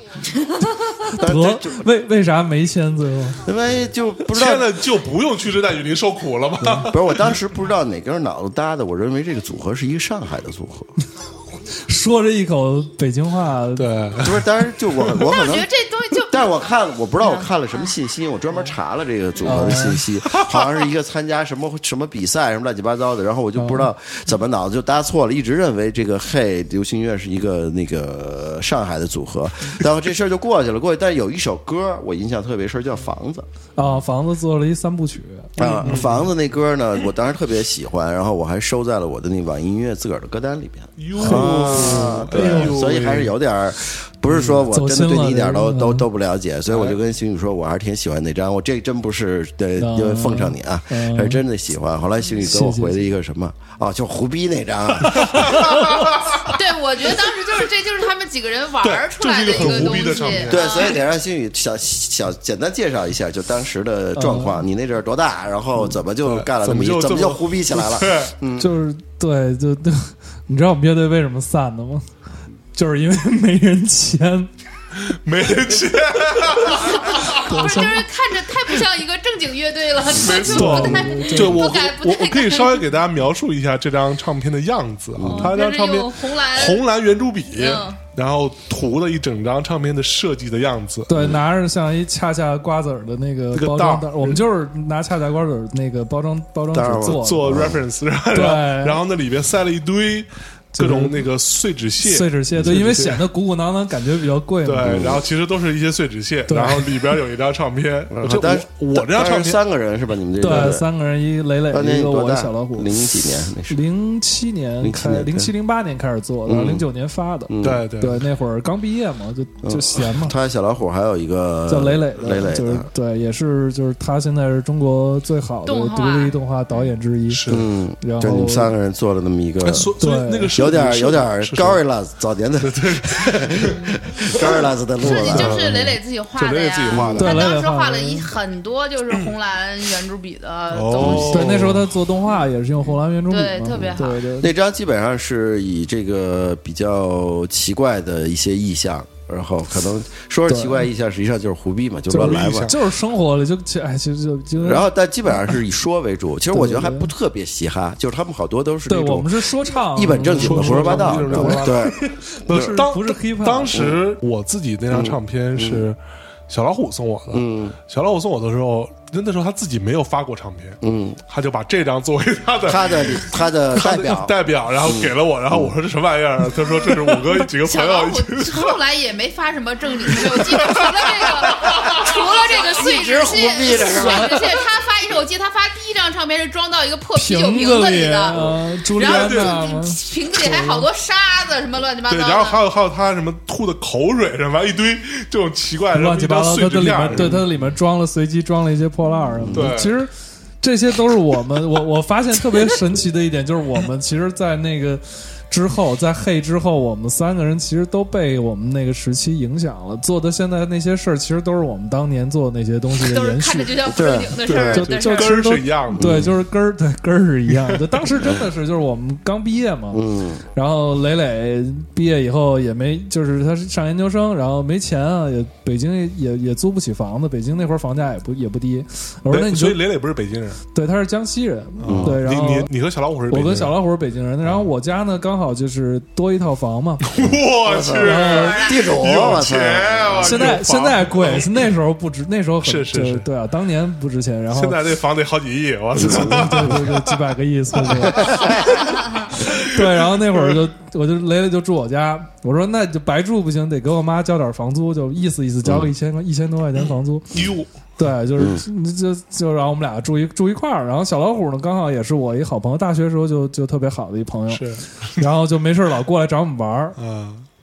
为啥没签最后？ 因为就不知道签了就不用去时代雨林受苦了吗？ 不是，我当时不知道哪根脑子搭的，我认为这个组合是一个上海的组合。 说着一口北京话， 对， 不是，当然就我可能， 但我觉得这东西就， 但是我不知道我看了什么信息，我专门查了这个组合的信息，好像是一个参加什么比赛什么乱七八糟的，然后我就不知道怎么脑子就搭错了，一直认为这个嘿流行乐是一个那个上海的组合，然后这事儿就过去了，但是有一首歌我印象特别深，叫《房子》 啊，房子做了一3部曲啊，房子那歌呢，我当时特别喜欢，然后我还收在了我的那网易音乐自个儿的歌单里边。对，所以还是有点不是说我真的对你一点都不了解，所以我就跟星宇说，我还是挺喜欢那张，我这真不是对，因为奉承你啊，还是真的喜欢。后来星宇给我回了一个什么哦，就胡逼那张。 对，我觉得当时这就是他们几个人玩出来的一个东西。 对，所以得让星宇小简单介绍一下，就当时的状况。你那阵儿多大？然后怎么就干了那么怎么就胡逼起来了？ 就是对，就你知道我们乐队为什么散的吗？就是因为没人签， 没人签， 不是，就是看着太不像一个正经乐队了。 没错，对，我可以稍微给大家描述一下这张唱片的样子啊。它这张唱片红蓝圆珠笔，然后涂了一整张唱片的设计的样子。 对，拿着像一恰恰瓜子儿的那个包装袋，我们就是拿恰恰瓜子儿那个包装纸做 reference， 对， 然后那里边塞了一堆各种那个碎纸屑， 对，因为显得鼓鼓囊囊，感觉比较贵嘛。 对，然后其实都是一些碎纸屑，然后里边有一张唱片。我这张唱片 3个人是吧？你们这对3个人，一个磊磊，一个我，小老虎。 零几年那是 07年07、08年开始做的，09年发的。对，那会儿刚毕业嘛，就闲嘛。 他小老虎还有一个叫磊磊， 就是对，也是就是他现在是中国最好的独立动画导演之一。 是， 然后就你们3个人做了那么一个， 对那个有点 Gorillaz 早年的 Gorillaz 的路了， 就是磊磊自己画的呀，他当时画了很多就是红蓝圆珠笔的东西。 对，那时候他做动画也是用红蓝圆珠笔， 对，特别好。 对， 那张基本上是以这个比较奇怪的一些意象。然后可能说是奇怪意象，实际上就是胡逼嘛，就乱来嘛， 就是生活里就。 然后但基本上是以说为主，其实我觉得还不特别嘻哈，就是他们好多都是对，我们是说唱， 一本正经的胡说八道，对， 不是 hiphop。 当时我自己那张唱片是小老虎送我的，小老虎送我的时候。那时候他自己没有发过唱片，他就把这张作为他的代表，然后给了我，然后我说这什么玩意儿？他说这是我跟几个朋友一起。 后来也没发什么正经的，我记得除了这个碎纸屑，他发一首，我记得他发第一张唱片是装到一个破啤酒瓶子里的，然后瓶子里还好多沙子什么乱七八糟的。 对，然后还有他什么吐的口水什么一堆这种奇怪的乱七八糟，它里面随机装了一些破烂什么的。 对， 其实这些都是我发现特别神奇的一点，就是我们其实，在那个之后，在黑之后，我们3个人其实都被我们那个时期影响了，做的现在那些事儿，其实都是我们当年做的那些东西的延续， 看着就像不正经的事儿， 就根儿是一样的， 对，就是根儿是一样的。当时真的是，就是我们刚毕业嘛，然后磊磊毕业以后也没，就是他是上研究生，然后没钱啊，北京也租不起房子，北京那会儿房价也不低。我说那你所以磊磊不是北京人， 对，他是江西人，对，然后你和小老虎是北京人， 我跟小老虎是北京人，然后我家呢刚好就是多一套房嘛， 我去， 地主有钱， 现在贵，那时候不值，那时候是对啊，当年不值钱，然后现在这房得好几亿，我操， 对，几百个亿，对，然后那会儿我就磊磊就住我家，我说那就白住不行，得给我妈交点房租，就意思交个1000多块钱房租。对，就让我们俩住一块儿，然后小老虎呢，刚好也是我一好朋友，大学时候就特别好的一朋友， 是， 然后就没事老过来找我们玩儿，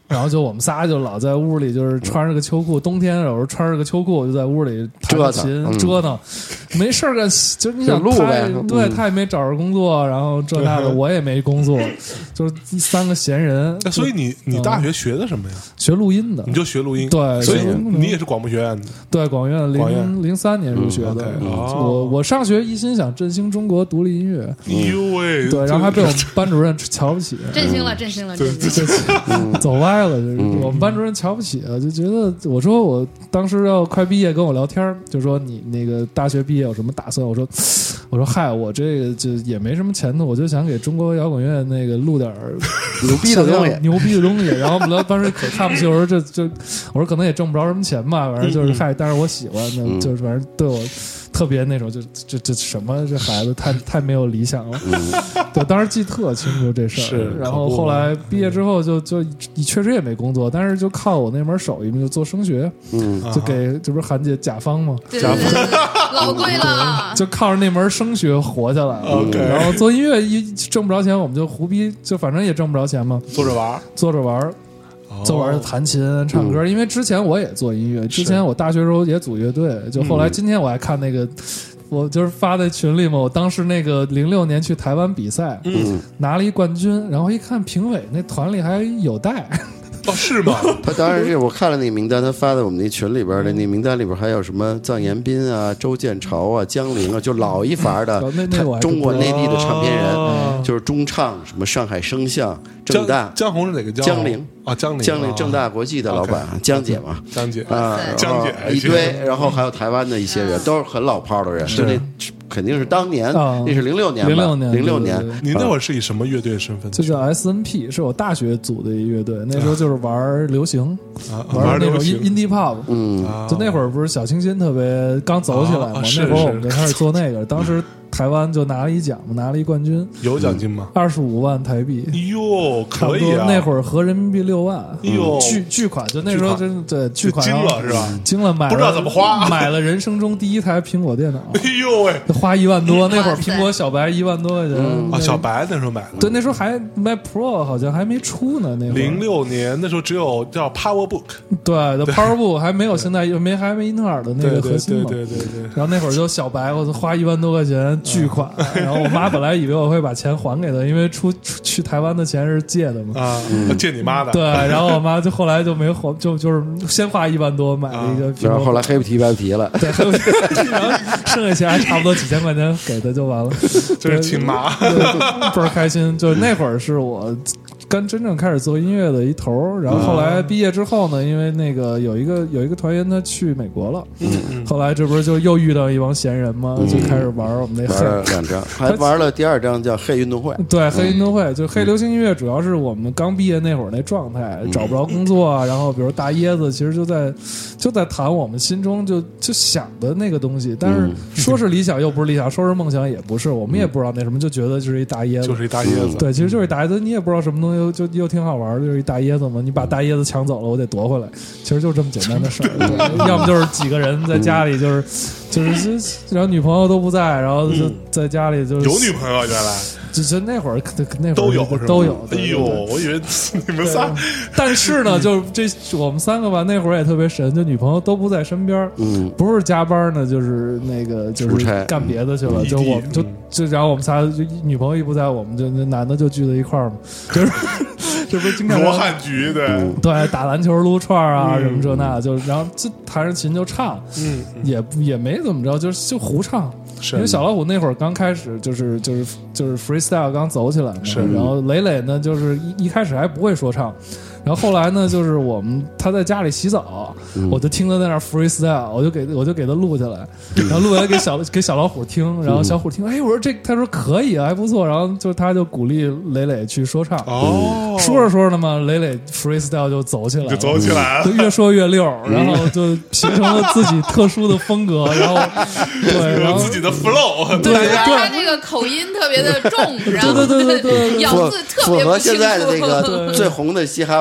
然后就我们仨就老在屋里，就是穿着个秋裤，冬天有时候穿着个秋裤就在屋里弹琴折腾，没事干，就是你想对他也没找着工作，然后这那的我也没工作，就是3个闲人。 所以你大学学的什么呀？ 学录音的。 你就学录音？ 对， 所以你也是广播学院的。 对，广院03年入学的。我上学一心想振兴中国独立音乐。对，然后还被我们班主任瞧不起。 振兴了， 走歪了，就是我们班主任瞧不起啊，就觉得我说我当时要快毕业，跟我聊天，就说你那个大学毕业有什么打算？我说嗨，我这个就也没什么前途，我就想给中国摇滚乐那个录点牛逼的东西。然后我们班主任可看不起，我说我说可能也挣不着什么钱吧，反正就是嗨，但是我喜欢，就是反正对我特别那种，这什么这孩子太没有理想了。对，当时记特清楚这事儿。然后后来毕业之后就确实也没工作，但是就靠我那门手艺，就做声学，就给这不是韩姐甲方吗？ 甲方老贵了， 就靠着那门声学活下来了。然后做音乐挣不着钱，我们就胡逼，就反正也挣不着钱嘛，做着玩。就弹琴唱歌，因为之前我也做音乐，之前我大学时候也组乐队，就后来今天我还看那个，我就是发在群里嘛，我当时那个06年去台湾比赛，拿了一冠军，然后一看评委那团里还有带。 哦，是吗？ 他当然是我看了那个名单，他发在我们那群里边的那名单里边还有什么臧延斌啊、周建朝啊、江玲啊，就老一伐的中国内地的唱片人，就是中唱什么上海声像、正大、 江红是哪个江玲啊？江玲正大国际的老板江姐嘛， 江姐啊， 江姐一堆，然后还有台湾的一些人，都是很老炮的人，就那。肯定是当年，那是06年吧，06年。 你那会儿是以什么乐队身份？ 就叫 SNP， 是我大学组的一乐队。那时候就是玩流行，玩那种 indie pop。就那会儿不是小清新特别刚走起来嘛，那会儿我们就开始做那个。当时台湾就拿了一奖，拿了一冠军。 有奖金吗 ？25万台币。 哟，可以啊！ 那会儿合人民币6万。 哟， 巨款，就那时候真对巨款， 惊了是吧？ 惊了， 不知道怎么花， 买了人生中第一台苹果电脑。 哎呦喂！ 花1万多，那会儿苹果小白1万多块钱啊！小白那时候买的， 对，那时候还卖 Pro， 好像还没出呢。那会儿 06年那时候只有叫 PowerBook， 对的 PowerBook 还没有现在还没英特尔的那个核心嘛。 对。 然后那会儿就小白，我花1万多块钱巨款。然后我妈本来以为我会把钱还给她，因为去台湾的钱是借的嘛。 啊，借你妈的。 对，然后我妈就后来就没还，就是先花1万多买了一个， 然后后来黑不提白不提了。 对，然后剩下钱还差不多几千块钱给她就完了。 就是亲妈， 倍儿开心。就那会儿是我真正开始做音乐的一头，然后后来毕业之后呢，因为那个有一个团员他去美国了，后来这不是就又遇到一帮闲人嘛，就开始玩我们那玩了2张，还玩了第2张叫黑运动会。 对，黑运动会就黑流行音乐，主要是我们刚毕业那会儿那状态，找不着工作啊，然后比如大椰子其实就在谈我们心中就想的那个东西，但是说是理想又不是理想，说是梦想也不是，我们也不知道那什么，就觉得就是一大椰子， 就是一大椰子。 对，其实就是一大椰子，你也不知道什么东西。就又挺好玩，就是一大椰子嘛，你把大椰子抢走了，我得夺回来，其实就这么简单的事儿。要么就是几个人在家里，就是然后女朋友都不在，然后就在家里就是有女朋友原来。 就那会儿都有。 哎呦，我以为你们仨。 但是呢，就我们3个吧，那会儿也特别神，就女朋友都不在身边，不是加班呢，就是那个就是干别的去了，就我们就然后我们仨就女朋友一不在，我们就那男的就聚在一块儿嘛，就是这不是经常罗汉局对打篮球撸串啊什么这那，就然后就弹着琴就唱，也没怎么着，就胡唱。因为小老虎那会儿刚开始就是 freestyle 刚走起来嘛，然后磊呢就是一开始还不会说唱，然后后来呢就是他在家里洗澡，我就听他在那 freestyle， 我就给他录下来，然后录下来给小老虎听，然后小虎听，哎，我说他说可以啊，还不错，然后他就鼓励磊去说唱，说着说着呢嘛，磊 freestyle 就走起来了，就越说越溜，然后就形成了自己特殊的风格，然后对，然后自己的 flow， 对，他那个口音特别的重，然后对， 咬字特别不清楚， 符合现在的这个最红的嘻哈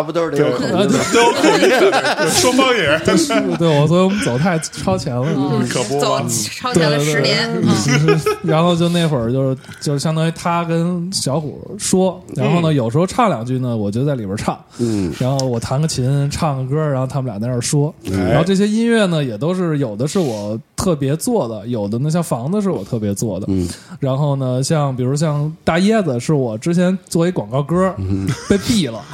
不都是这个口音吗？ 都有口音的，说方言。 对，所以我们走太超前了， 可不走超前了10年。 然后就那会儿就是相当于他跟小虎说，然后呢有时候唱2句呢，我就在里边唱，然后我弹个琴唱个歌，然后他们俩在那儿说，然后这些音乐呢也都是有的是我特别做的，有的呢像房子是我特别做的，然后呢像比如像大椰子是我之前做一广告歌被毙了，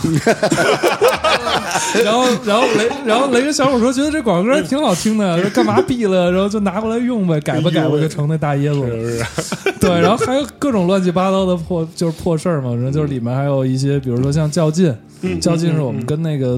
然后雷跟小虎说觉得这广告歌挺好听的，干嘛毙了，然后就拿过来用呗，改吧就成那大椰子了。对，然后还有各种乱七八糟的破事儿嘛，就是里面还有一些比如说像较劲是我们跟那个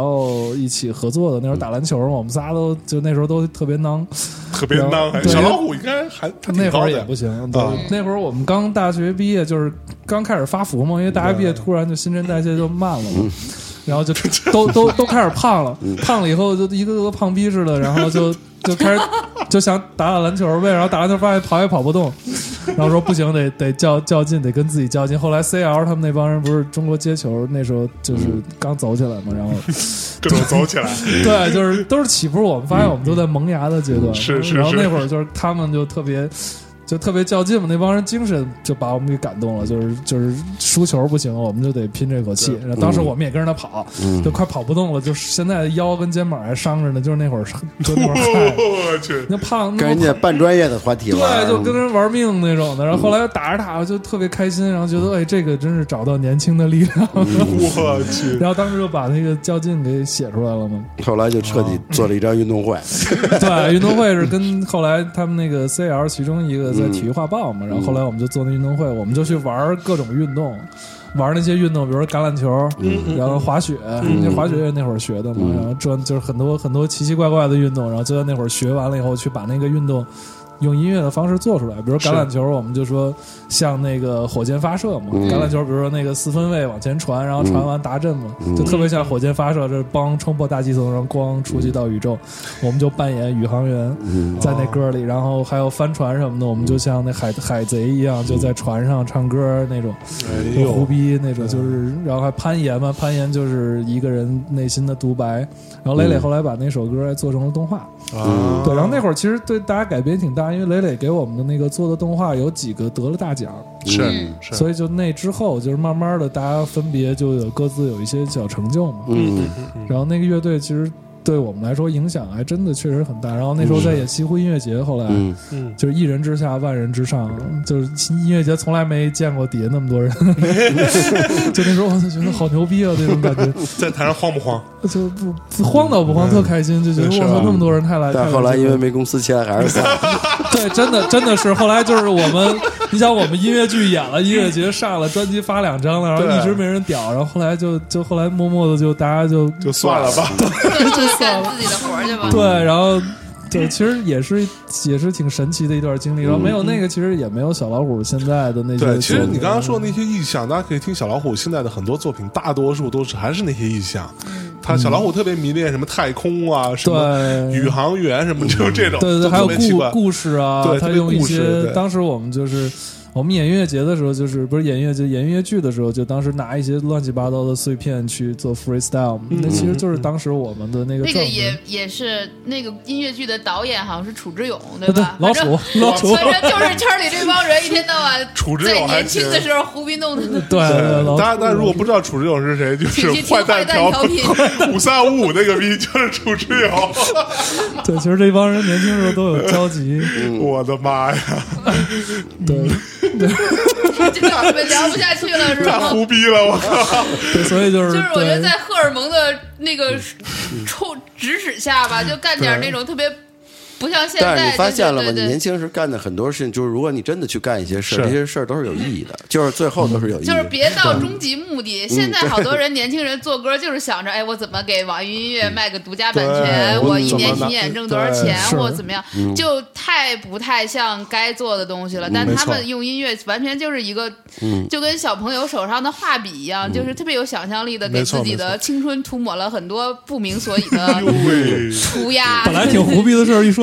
CL 一起合作的，那时候打篮球我们仨都就那时候都特别囊，小老虎应该还那会儿也不行，对，那会儿我们刚大学毕业，就是刚开始发福嘛，因为大学毕业突然就新陈代谢就慢了嘛，然后就都开始胖了以后就一个个胖逼似的，然后就开始就想打篮球呗，然后打篮球发现跑也跑不动，然后说不行，得较劲，得跟自己较劲。后来 CL 他们那帮人不是中国街球那时候就是刚走起来嘛，然后各种走起来， 对，就是都是起步，我们发现我们都在萌芽的阶段， 是， 然后那会儿就是他们就特别较劲嘛，那帮人精神就把我们给感动了，就是输球不行，我们就得拼这口气。当时我们也跟着他跑，就快跑不动了，就是现在腰跟肩膀还伤着呢，就是那会儿害， 我去， 那胖跟人家半专业的话题了， 对，就跟人玩命那种的。然后后来打着打着就特别开心，然后觉得哎，这个真是找到年轻的力量。 我去， 然后当时就把那个较劲给写出来了嘛。 后来就彻底做了一张运动会， 对，运动会是跟后来他们那个 CL 其中一个在体育画报嘛，然后后来我们就做那运动会，我们就去玩各种运动，玩那些运动，比如说橄榄球，然后滑雪，滑雪也那会儿学的嘛，然后就是很多奇奇怪怪的运动，然后就在那会儿学完了以后，去把那个运动用音乐的方式做出来。比如橄榄球，我们就说像那个火箭发射嘛，橄榄球比如说那个4分卫往前传，然后传完达阵嘛，就特别像火箭发射，这帮冲破大气层，然后光出去到宇宙。我们就扮演宇航员在那歌里，然后还有帆船什么的，我们就像那海贼一样，就在船上唱歌那种，就胡逼那种，就是然后还攀岩嘛，攀岩就是一个人内心的独白。然后磊磊后来把那首歌做成了动画，对，然后那会儿其实对大家改编挺大，因为磊磊给我们的那个做的动画有几个得了大奖， 是， 所以就那之后就是慢慢的大家分别就有各自有一些小成就嘛，然后那个乐队其实对我们来说影响还真的确实很大。然后那时候在演西湖音乐节，后来就是一人之下万人之上，就是音乐节从来没见过底下那么多人，就那时候我就觉得好牛逼啊，那种感觉。 在台上慌不慌？ 就不慌倒不慌，特开心，就觉得我操那么多人太来。 但后来因为没公司签，还是散了。 对，真的是后来就是我们，你想我们音乐剧演了，音乐节上了，专辑发2张了，然后一直没人屌，然后后来就后来默默的就大家就算了吧， 就干自己的活去吧。 对，然后对，其实也是挺神奇的一段经历。然后没有那个，其实也没有小老虎现在的那些。 对，其实你刚刚说的那些意象，大家可以听小老虎现在的很多作品，大多数都是还是那些意象。他小老虎特别迷恋什么太空啊，什么宇航员什么，就是这种。 对，还有故事啊， 对， 他用一些当时我们就是我们演音乐节的时候，就是不是演音乐节演音乐剧的时候，就当时拿一些乱七八糟的碎片去做 freestyle，那其实就是当时我们的那个也是那个音乐剧的导演好像是楚之勇，对吧？ 老楚， 反正就是圈里这帮人一天到晚在年轻的时候胡逼弄的。 对， 大家如果不知道楚之勇是谁，就是坏蛋调频5355那个逼就是楚之勇。 对，其实这帮人年轻时候都有交集。 我的妈呀！ 对。 这我们聊不下去了，是吧？ 太胡逼了，我靠！ 对，所以就是我觉得在荷尔蒙的那个指使下吧，就干点那种特别不像现在。 但是你发现了吗？你年轻时干的很多事情，就是如果你真的去干一些事，这些事儿都是有意义的，就是最后都是有意义的。 就是别到终极目的。现在好多人年轻人做歌就是想着，哎，我怎么给网易音乐卖个独家版权？我一年巡演挣多少钱？或怎么样？就不太像该做的东西了。但他们用音乐完全就是一个，就跟小朋友手上的画笔一样，就是特别有想象力的，给自己的青春涂抹了很多不明所以的涂鸦。 本来挺胡逼的事儿，一说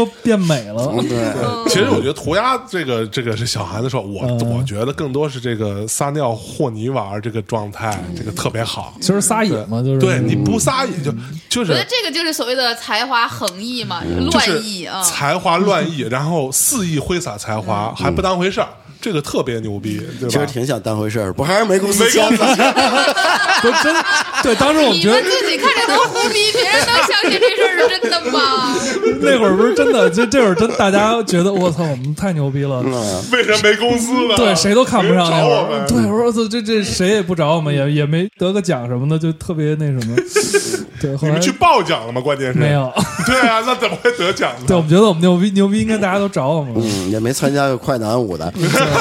说变美了。 对， 其实我觉得涂鸦这个是小韩的时候，我觉得更多是这个撒尿和泥丸这个状态，这个特别好。 其实撒野嘛，就是对你不撒野就是我觉得这个就是所谓的才华横溢嘛，乱溢啊， 才华乱溢，然后肆意挥洒才华，还不当回事儿。这个特别牛逼，对吧？ 其实挺想当回事儿，不还是没公司签吗？ 不真对，当时我们觉得你们自己看着都胡逼，别人都相信这事儿是真的吗？ 那会儿不是真的，这会儿真大家觉得我操，我们太牛逼了。 为什么没公司呢？ 对，谁都看不上找我们。 对，我说这谁也不找我们，也没得个奖什么的，就特别那什么。对，后来你们去报奖了吗？关键是没有。 对啊，那怎么会得奖呢？ 对，我们觉得我们牛逼，应该大家都找我们。 也没参加过快男舞的。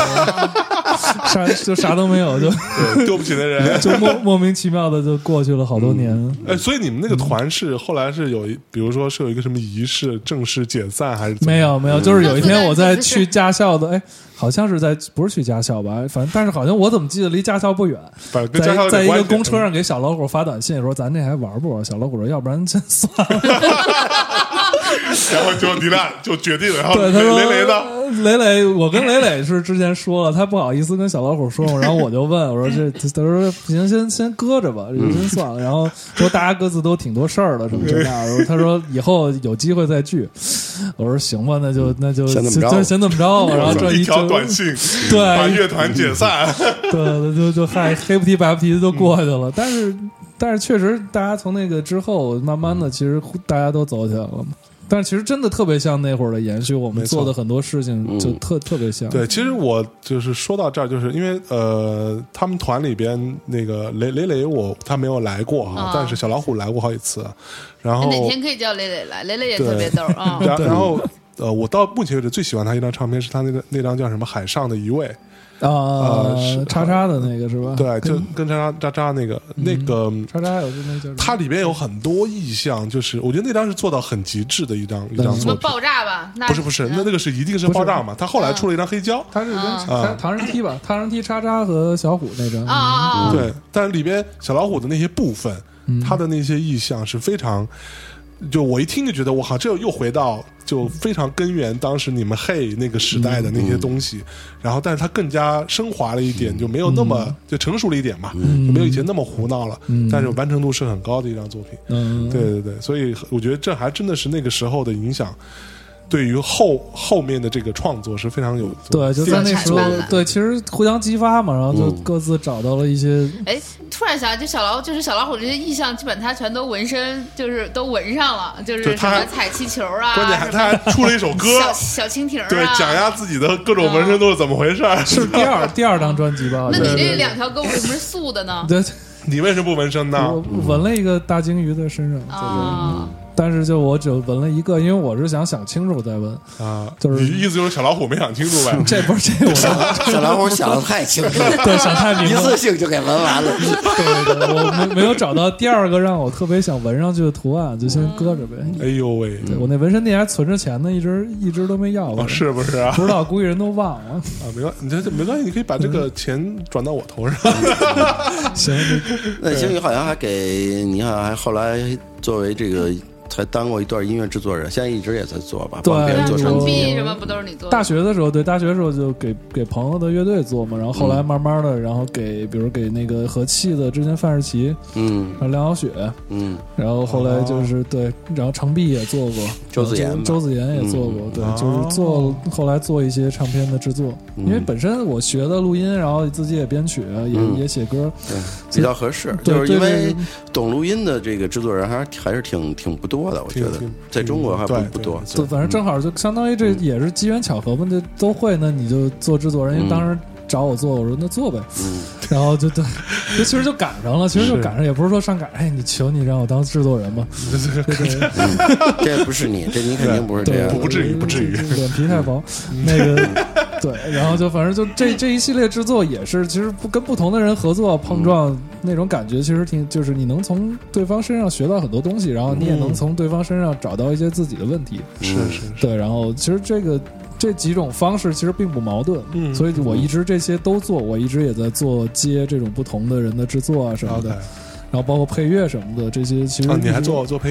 啥都没有，就丢不起的人， 就莫名其妙的就过去了好多年。 所以你们那个团是后来是有，比如说是有一个什么仪式正式解散还是怎么样？ 没有，就是有一天我在去驾校的，好像是不是去驾校吧？反正但是好像我怎么记得离驾校不远，在一个公车上给小老虎发短信说咱这还玩不玩？小老虎说要不然真算了。 然后就你俩就决定了，然后对他说雷呢？ 雷，我跟雷是之前说了，他不好意思跟小老虎说，然后我就问我说他说行，先搁着吧，先算了。然后说大家各自都挺多事儿的，什么这那。他说以后有机会再聚。我说行吧，那就先这么着。然后这一条短信， 对， 把乐团解散。 对，就嗨，黑不提白不提的就过去了。但是确实，大家从那个之后，慢慢的，其实大家都走起来了嘛。但是其实真的特别像那会儿的延续，我们做的很多事情就特别像。 对，其实我就是说到这儿，就是因为他们团里边那个雷他没有来过哈，但是小老虎来过好几次。然后哪天可以叫雷来，雷也特别逗啊。 然后我到目前为止最喜欢他一张唱片是他那张叫什么《海上的一位》。 叉叉的那个是吧？ 对，就跟叉叉那个叉叉有那叫它里边有很多意象，就是我觉得那张是做到很极致的一张作品。 爆炸吧？ 不是，那个是一定是爆炸嘛？他后来出了一张黑胶， 他是跟唐人梯吧？唐人梯叉叉和小虎那张对，但是里边小老虎的那些部分，他的那些意象是非常。就我一听就觉得我靠，这又回到就非常根源，当时你们嘿那个时代的那些东西，然后但是它更加升华了一点，就没有那么就成熟了一点嘛，就没有以前那么胡闹了，但是完成度是很高的一张作品。对，所以我觉得这还真的是那个时候的影响。对于后面的这个创作是非常有对，就在那时候对，其实互相激发嘛，然后就各自找到了一些。 突然想，小老虎这些意象，基本他全都纹身，就是都纹上了，就是什么踩气球啊， 关键他还出了一首歌， 小蜻蜓啊， 对，讲一下自己的各种纹身都是怎么回事。 是第二张专辑吧？ 那你这两条胳膊为什么是素的呢？ 对， 你为什么不纹身呢？ 我纹了一个大鲸鱼在身上啊。但是我只纹了一个，因为我是想清楚再纹啊， 就是你意思就是小老虎没想清楚呗？ 这不是这我小老虎想的太清楚了， 对，想太明白， 一次性就给纹完了。 对，我没有找到第二个让我特别想纹上去的图案，就先搁着呗。 哎呦喂， 对我那纹身店还存着钱呢，一直都没要过， 是不是啊？ 不知道，估计人都忘了啊。 没关系，你这没关系，你可以把这个钱转到我头上。 行， 那星宇好像还给你，好像还后来作为这个。才当过一段音乐制作人，现在一直也在做吧，帮别人做成币什么不都是你做的？ 大学的时候，对，大学的时候就给朋友的乐队做嘛，然后后来慢慢的，然后比如给那个和气的之前范世琦，然后梁晓雪，然后后来就是对，然后程璧也做过，周子妍也做过，对，就是后来做一些唱片的制作，因为本身我学的录音，然后自己也编曲，也写歌， 比较合适，就是因为懂录音的这个制作人还是挺不多。我觉得在中国还不多， 对，反正正好就相当于这也是机缘巧合嘛，这都会呢，你就做制作人，因为当时找我做，我说那做呗，然后就对，其实就赶上了，也不是说上赶，你求你让我当制作人吧， 这不是你，这你肯定不是这样， 不至于， 脸皮太薄，那个对，然后就反正就这一系列制作也是，其实跟不同的人合作碰撞那种感觉，其实就是你能从对方身上学到很多东西，然后你也能从对方身上找到一些自己的问题， 是对，然后其实这几种方式其实并不矛盾，所以我一直这些都做，我一直也在接这种不同的人的制作啊什么的，然后包括配乐什么的这些，其实你还做配乐，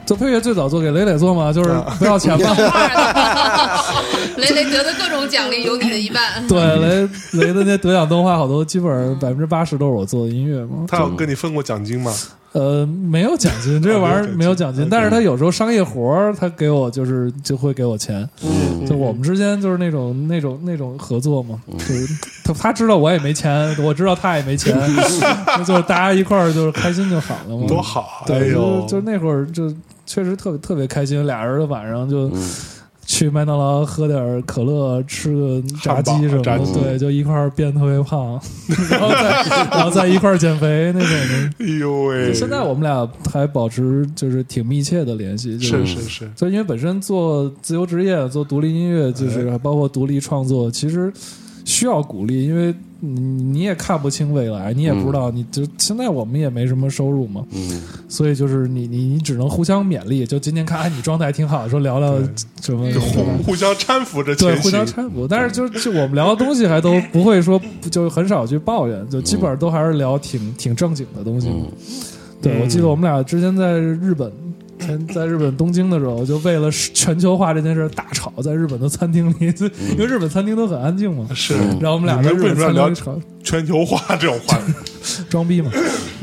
做配乐最早做给磊磊做嘛，就是不要钱嘛。 磊磊得的各种奖励有你的一半。 对，雷的那得奖动画好多，基本上80%都是我做的音乐嘛。 他有跟你分过奖金吗？ 没有奖金，这玩意儿没有奖金，但是他有时候商业活他给我就会给我钱，就我们之间就是那种合作嘛，就是他知道我也没钱，我知道他也没钱，就是大家一块儿就是开心就好了嘛， 多好！ 对，就那会儿就确实特别开心，俩人晚上就。去麦当劳喝点可乐，吃个炸鸡什么的，对，就一块儿变特别胖，然后再一块儿减肥那种的。 哎呦喂！ 现在我们俩还保持就是挺密切的联系， 是。 所以因为本身做自由职业、做独立音乐，就是包括独立创作，其实需要鼓励，因为你也看不清未来，你也不知道，你就现在我们也没什么收入嘛，所以就是你只能互相勉励，就今天看你状态挺好，说聊聊什么， 互相搀扶着前行， 对，互相搀扶。但是就我们聊的东西还都不会说，就很少去抱怨，就基本上都还是聊挺正经的东西。对，我记得我们俩之前在日本东京的时候，就为了全球化这件事大吵，在日本的餐厅里，因为日本餐厅都很安静嘛。 是， 然后我们俩在日本餐厅里吵全球化这种话， 装逼嘛。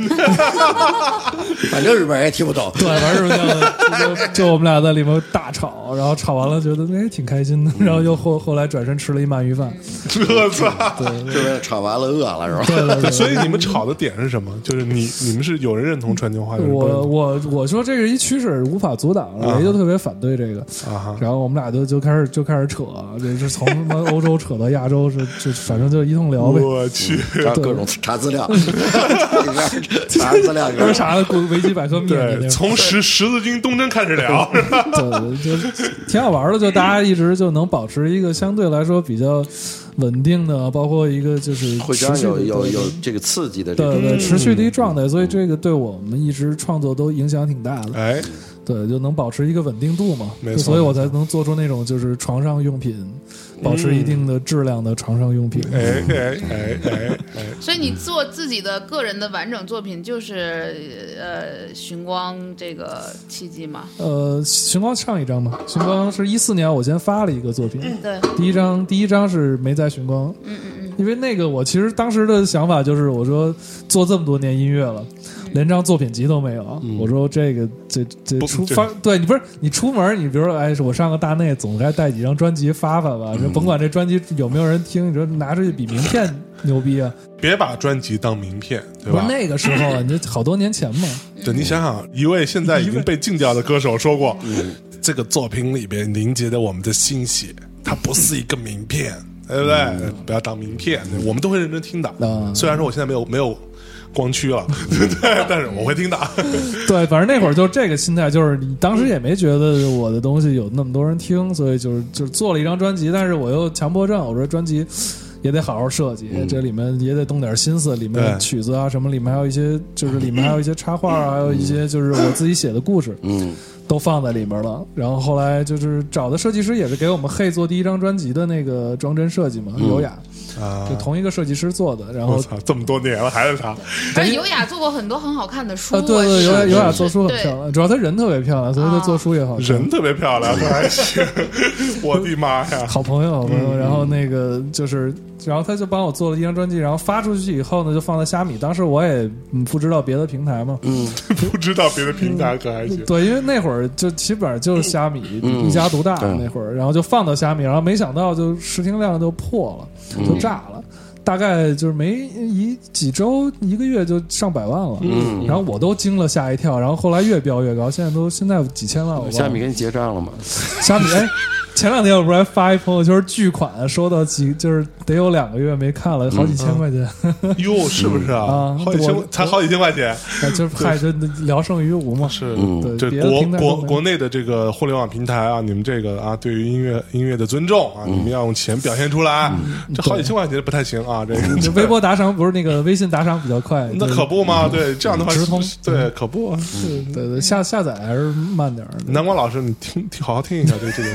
反正日本人也听不懂。 对，反正就我们俩在里面大吵，然后吵完了觉得挺开心的，然后又后来转身吃了一鳗鱼饭。 我操！ 对， 就是吵完了饿了是吧？对。 所以你们吵的点是什么？就是你们是有人认同全球化？ 我说这是一趋势，无法阻挡，我就特别反对这个。然后我们俩就开始扯，就是从什么欧洲扯到亚洲，就反正就一通聊呗。 我去， 各种查资料，查资料， 都是查的维基百科秘。 对，从十字军东征开始聊， 对，就挺好玩的，就大家一直就能保持一个相对来说比较稳定的，包括一个就是会这样有这个刺激的， 对持续的一状态，所以这个对我们一直创作都影响挺大的。 哎， 对，就能保持一个稳定度嘛， 没错， 所以我才能做出那种就是床上用品，保持一定的质量的床上用品。 所以你做自己的个人的完整作品，就是寻光这个契机嘛？ 寻光上一张嘛，寻光是14年我先发了一个作品， 对， 第一张是没在寻光，因为那个我其实当时的想法就是我说做这么多年音乐了。连张作品集都没有，我说这对你不是你出门，你比如说我上个大内，总该带几张专辑发吧，就甭管这专辑有没有人听，你说拿出去比名片牛逼啊！ 别把专辑当名片，对吧？ 不是那个时候啊，你好多年前嘛。 对，你想想，一位现在已经被禁掉的歌手说过，这个作品里边凝结着我们的心血，它不是一个名片，对不对？不要当名片，我们都会认真听的。虽然说我现在没有。光驱了，对，但是我会听的。 对，反正那会儿就这个心态，就是你当时也没觉得我的东西有那么多人听，所以就是做了一张专辑，但是我又强迫症，我说专辑也得好好设计，这里面也得动点心思，里面曲子啊什么，里面还有一些就是里面还有一些插画啊，还有一些就是我自己写的故事，都放在里面了。然后后来就是找的设计师也是给我们嘿做第一张专辑的那个装帧设计嘛，优雅。就同一个设计师做的，然后我操，这么多年了还是他。 而尤雅做过很多很好看的书， 对，尤雅做书很漂亮，主要他人特别漂亮，所以他做书也好看。 人特别漂亮，还行。我的妈呀， 好朋友。然后那个就是，然后他就帮我做了一张专辑，然后发出去以后呢，就放在虾米。当时我也不知道别的平台嘛， 不知道别的平台可还行。 对，因为那会儿就基本上就是虾米一家独大那会儿，然后就放到虾米，然后没想到就视听量就破了，就炸了。大概就是没几周1个月就上100万了，然后我都惊了吓一跳，然后后来越飙越高，现在几千万了。 虾米给你结账了吗？ 虾米前2天我不是还发一朋友圈巨款，收到就是得有2个月没看了，好几千块钱。 哟，是不是啊？才好几千块钱， 就聊胜于无嘛。 是，这国内的这个互联网平台啊，你们这个啊，对于音乐的尊重啊，你们要用钱表现出来。这好几千块钱不太行啊，这个微博打赏不是那个微信打赏比较快， 那可不嘛？对，这样的话直通， 对，可不。 对，下载还是慢点。 南光老师，你好好听一下这件事。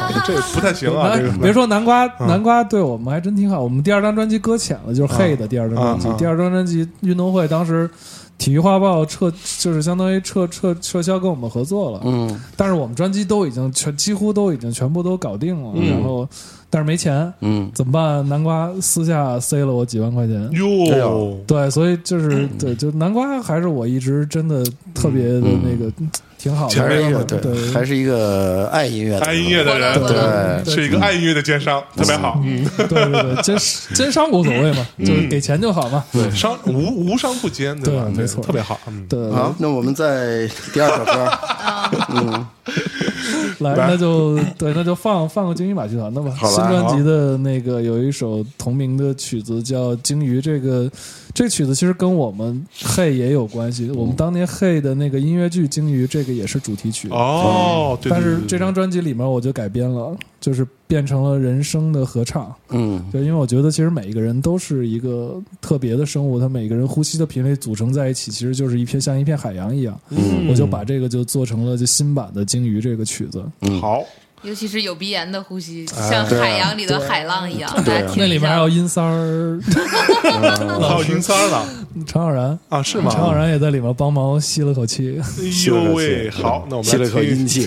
这不太行啊！ 别说南瓜对我们还真挺好。我们第2张专辑搁浅了，就是 Hey 的第2张专辑。第2张专辑运动会当时体育画报就是相当于撤销跟我们合作了。但是我们专辑都已经几乎都已经全部都搞定了，然后但是没钱，怎么办？南瓜私下塞了我几万块钱。 哟， 对，所以就是对，就南瓜还是我一直真的特别的那个。挺好的， 对，还是一个爱音乐的人，对，是一个爱音乐的奸商，特别好。 对，奸商无所谓嘛，就是给钱就好嘛。 对，商无商不奸，对吧？ 没错， 特别好。 对， 好，那我们在第2首歌， 来，那就放个鲸鱼马戏团的吧。新专辑的那个有一首同名的曲子叫《鲸鱼》，这曲子其实跟我们 Hey 也有关系。我们当年 Hey 的那个音乐剧《鲸鱼》，这个也是主题曲。 哦，对。 但是这张专辑里面我就改编了，就是变成了人声的合唱。对，因为我觉得其实每一个人都是一个特别的生物，他每个人呼吸的频率组成在一起，其实就是像一片海洋一样。我就把这个就做成了就新版的《鲸鱼》这个曲子。 好。 尤其是有鼻炎的呼吸，像海洋里的海浪一样。 对，那里面还有音三儿， 还有音三儿呢。 常小然啊，是吗？ 常小然也在里面帮忙吸了口气。 哎呦喂，好，那我们吸了口阴气，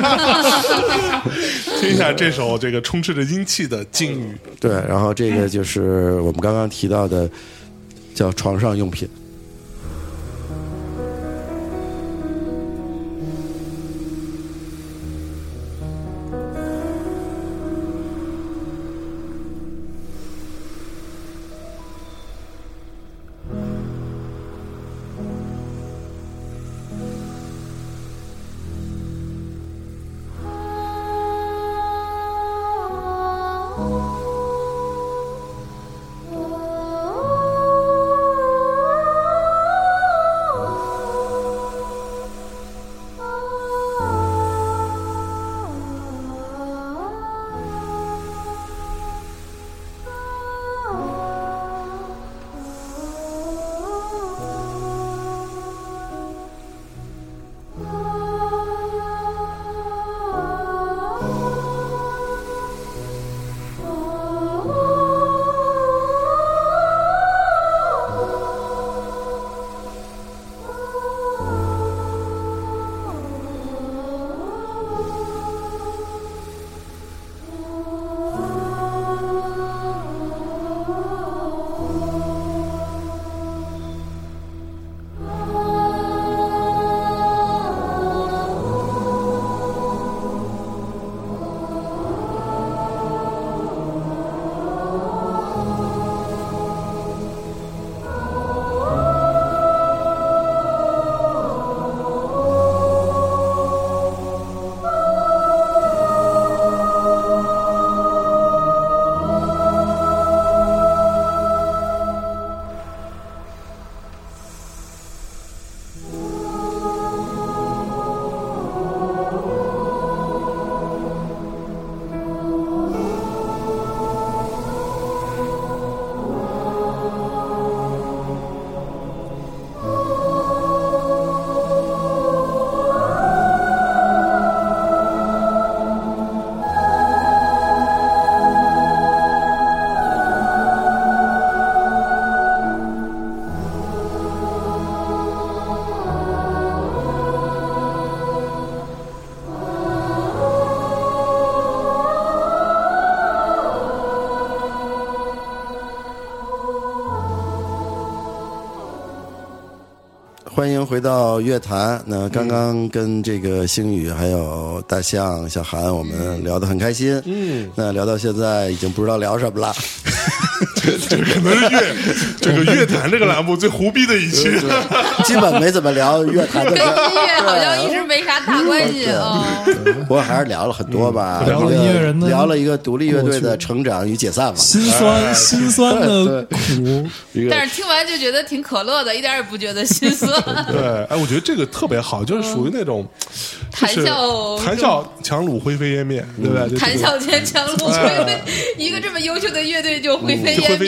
听一下这首这个充斥着阴气的鲸鱼。 对，然后这个就是我们刚刚提到的，叫床上用品。欢迎回到乐坛。那刚刚跟这个星宇还有大象、小韩，我们聊得很开心。那聊到现在已经不知道聊什么了。 这可能是这个乐坛这个栏目最胡逼的一期， 基本没怎么聊乐坛的歌， 跟音乐好像一直没啥大关系啊。 不过还是聊了很多吧， 聊了音乐人的， 聊了一个独立乐队的成长与解散嘛， 心酸的苦。 但是听完就觉得挺可乐的，一点也不觉得心酸。 对，哎，我觉得这个特别好，就是属于那种谈笑强弩灰飞烟灭，对不对？ 谈笑间强弩灰飞，一个这么优秀的乐队就灰飞烟灭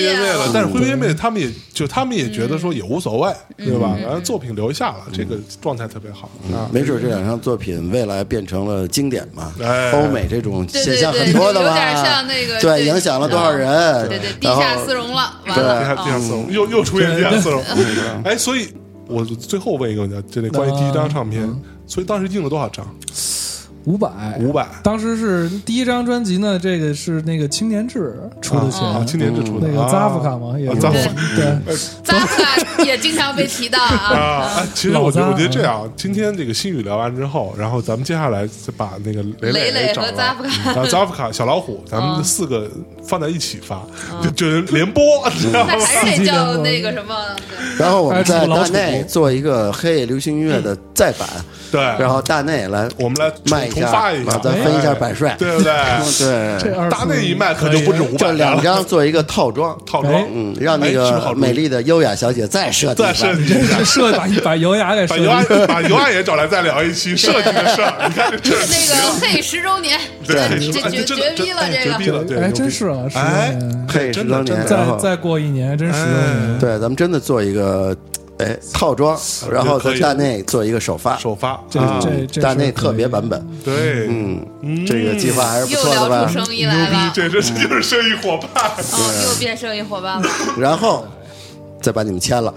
乐队了，但是灰飞烟灭他们也觉得说也无所谓，对吧？然后作品留下了，这个状态特别好啊。 没准这两张作品未来变成了经典嘛？欧美这种现象很多的嘛， 有点像那个对，影响了多少人？ 对，地下丝绒了，完了， 地下丝绒又出现地下丝绒。哎，所以我最后问一个问题，就那关于第一张唱片，所以当时印了多少张？500， 当时是第一张专辑呢，这个是那个青年志出的钱， 青年志出的那个扎夫卡嘛，也是对，扎夫卡也经常被提到啊。 其实我觉得这样，今天这个星宇聊完之后，然后咱们接下来再把那个磊磊和扎夫卡， 然后扎夫卡、小老虎，咱们4个放在一起发，就连播， 那还是得叫那个什么。 然后我们在大内做一个黑夜流行音乐的再版， 对， 然后大内我们来卖一下。 发一下， 咱分一下版税， 对不对？ 对， 大内一卖可就不止500， 这2张做一个套装，让那个美丽的优雅小姐再设计， 把优雅给把优雅也找来再聊一期设计的事儿。你看这那个嘿10周年， 对， 这绝逼了，这个哎，真是啊， 嘿10周年， 再过1年，真10周年， 对，咱们真的做一个。套装，然后在大内做一个首发， 这大内特别版本， 对， 这个计划还是不错的吧？ 又聊出生意来了， 这就是生意伙伴， 又变生意伙伴了。 然后再把你们签了。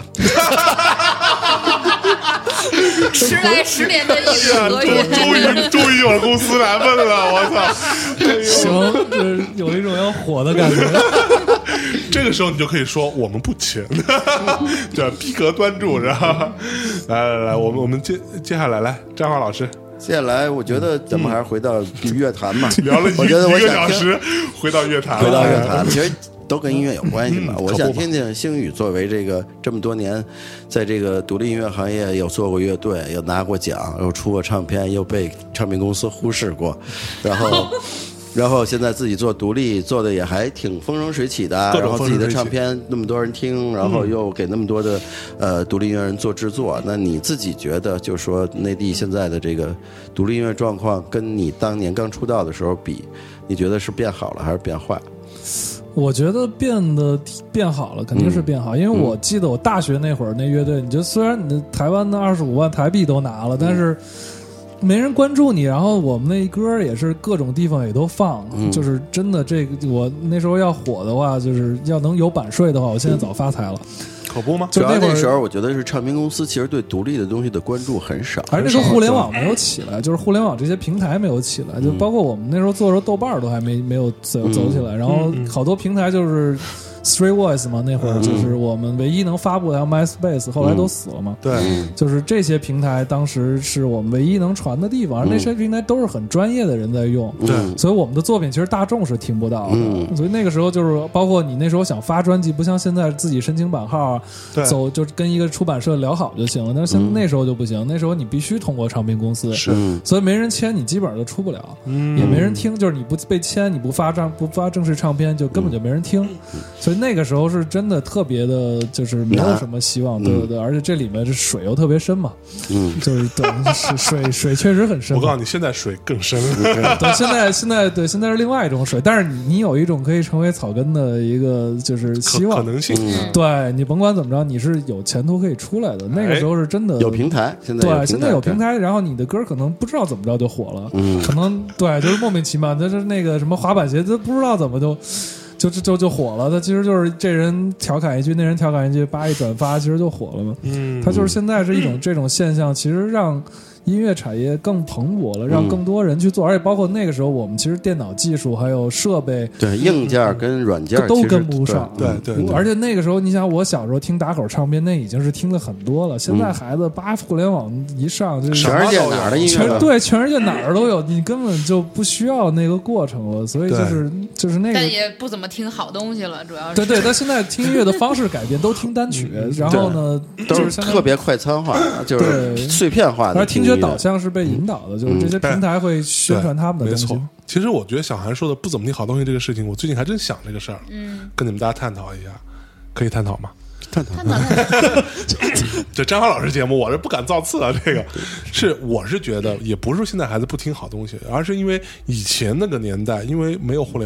10来10年的一个合约， 终于有公司来问了，我操！ 行，就是有一种要火的感觉。 这个时候你就可以说我们不签，对，逼格端住，然后来，我们接下来张华老师， 接下来我觉得咱们还是回到乐坛嘛， 聊了1个小时，回到乐坛， 其实都跟音乐有关系嘛。我想听听星宇作为这么多年在这个独立音乐行业有做过乐队，有拿过奖，又出过唱片，又被唱片公司忽视过，然后现在自己做独立做的也还挺风生水起的，然后自己的唱片那么多人听，然后又给那么多的独立音乐人做制作，那你自己觉得就是说内地现在的这个独立音乐状况跟你当年刚出道的时候比，你觉得是变好了还是变坏？ 我觉得变好了，肯定是变好，因为我记得我大学那会儿那乐队，你就虽然你的台湾的25万台币都拿了，但是没人关注你，然后我们那歌也是各种地方也都放，就是真的这个我那时候要火的话，就是要能有版税的话，我现在早发财了。 可不吗？ 主要那时候我觉得是唱片公司其实对独立的东西的关注很少， 而那时候互联网没有起来，就是互联网这些平台没有起来，就包括我们那时候做的时候豆瓣都还没有走起来，然后好多平台就是Street Voice 嘛，那会儿就是我们唯一能发布的，还有 MySpace， 后来都死了嘛。 对， 就是这些平台当时是我们唯一能传的地方，而那些平台都是很专业的人在用， 对， 所以我们的作品其实大众是听不到的。所以那个时候就是包括你那时候想发专辑，不像现在自己申请版号，走就跟一个出版社聊好就行了。但是那时候就不行，那时候你必须通过唱片公司， 是， 所以没人签你基本上就出不了，也没人听，就是你不被签，你不发正式唱片，就根本就没人听。所以那个时候是真的特别的，就是没有什么希望，对对对，而且这里面这水又特别深嘛，就是对水确实很深。 我告诉你，现在水更深了。 对，现在是另外一种水，但是你有一种可以成为草根的一个就是希望可能性。 对，你甭管怎么着，你是有前途可以出来的。那个时候是真的有平台，现在有平台，然后你的歌可能不知道怎么着就火了，可能对，就是莫名其妙，就是那个什么滑板鞋，都不知道怎么就火了，他其实就是这人调侃一句，那人调侃一句，叭一转发，其实就火了嘛。他就是现在是一种这种现象，其实让音乐产业更蓬勃了，让更多人去做，而且包括那个时候我们其实电脑技术还有设备， 对硬件跟软件都跟不上， 对， 而且那个时候你想，我小时候听打口唱片，那已经是听的很多了，现在孩子互联网一上就全世界哪儿的音乐， 对，全世界哪儿都有，你根本就不需要那个过程了，所以就是那个， 但也不怎么听好东西了，主要是对，但现在听音乐的方式改变，都听单曲，然后呢都是特别快餐化，就是碎片化的， 而听觉导向是被引导的，就是这些平台会宣传他们的东西。 没错，其实我觉得小韩说的不怎么听好东西这个事情，我最近还真想这个事儿，跟你们大家探讨一下，可以探讨吗？ 探讨。 这张华老师节目，我是不敢造次啊。这个我是觉得，也不是现在孩子不听好东西，而是因为以前那个年代，因为没有互联网，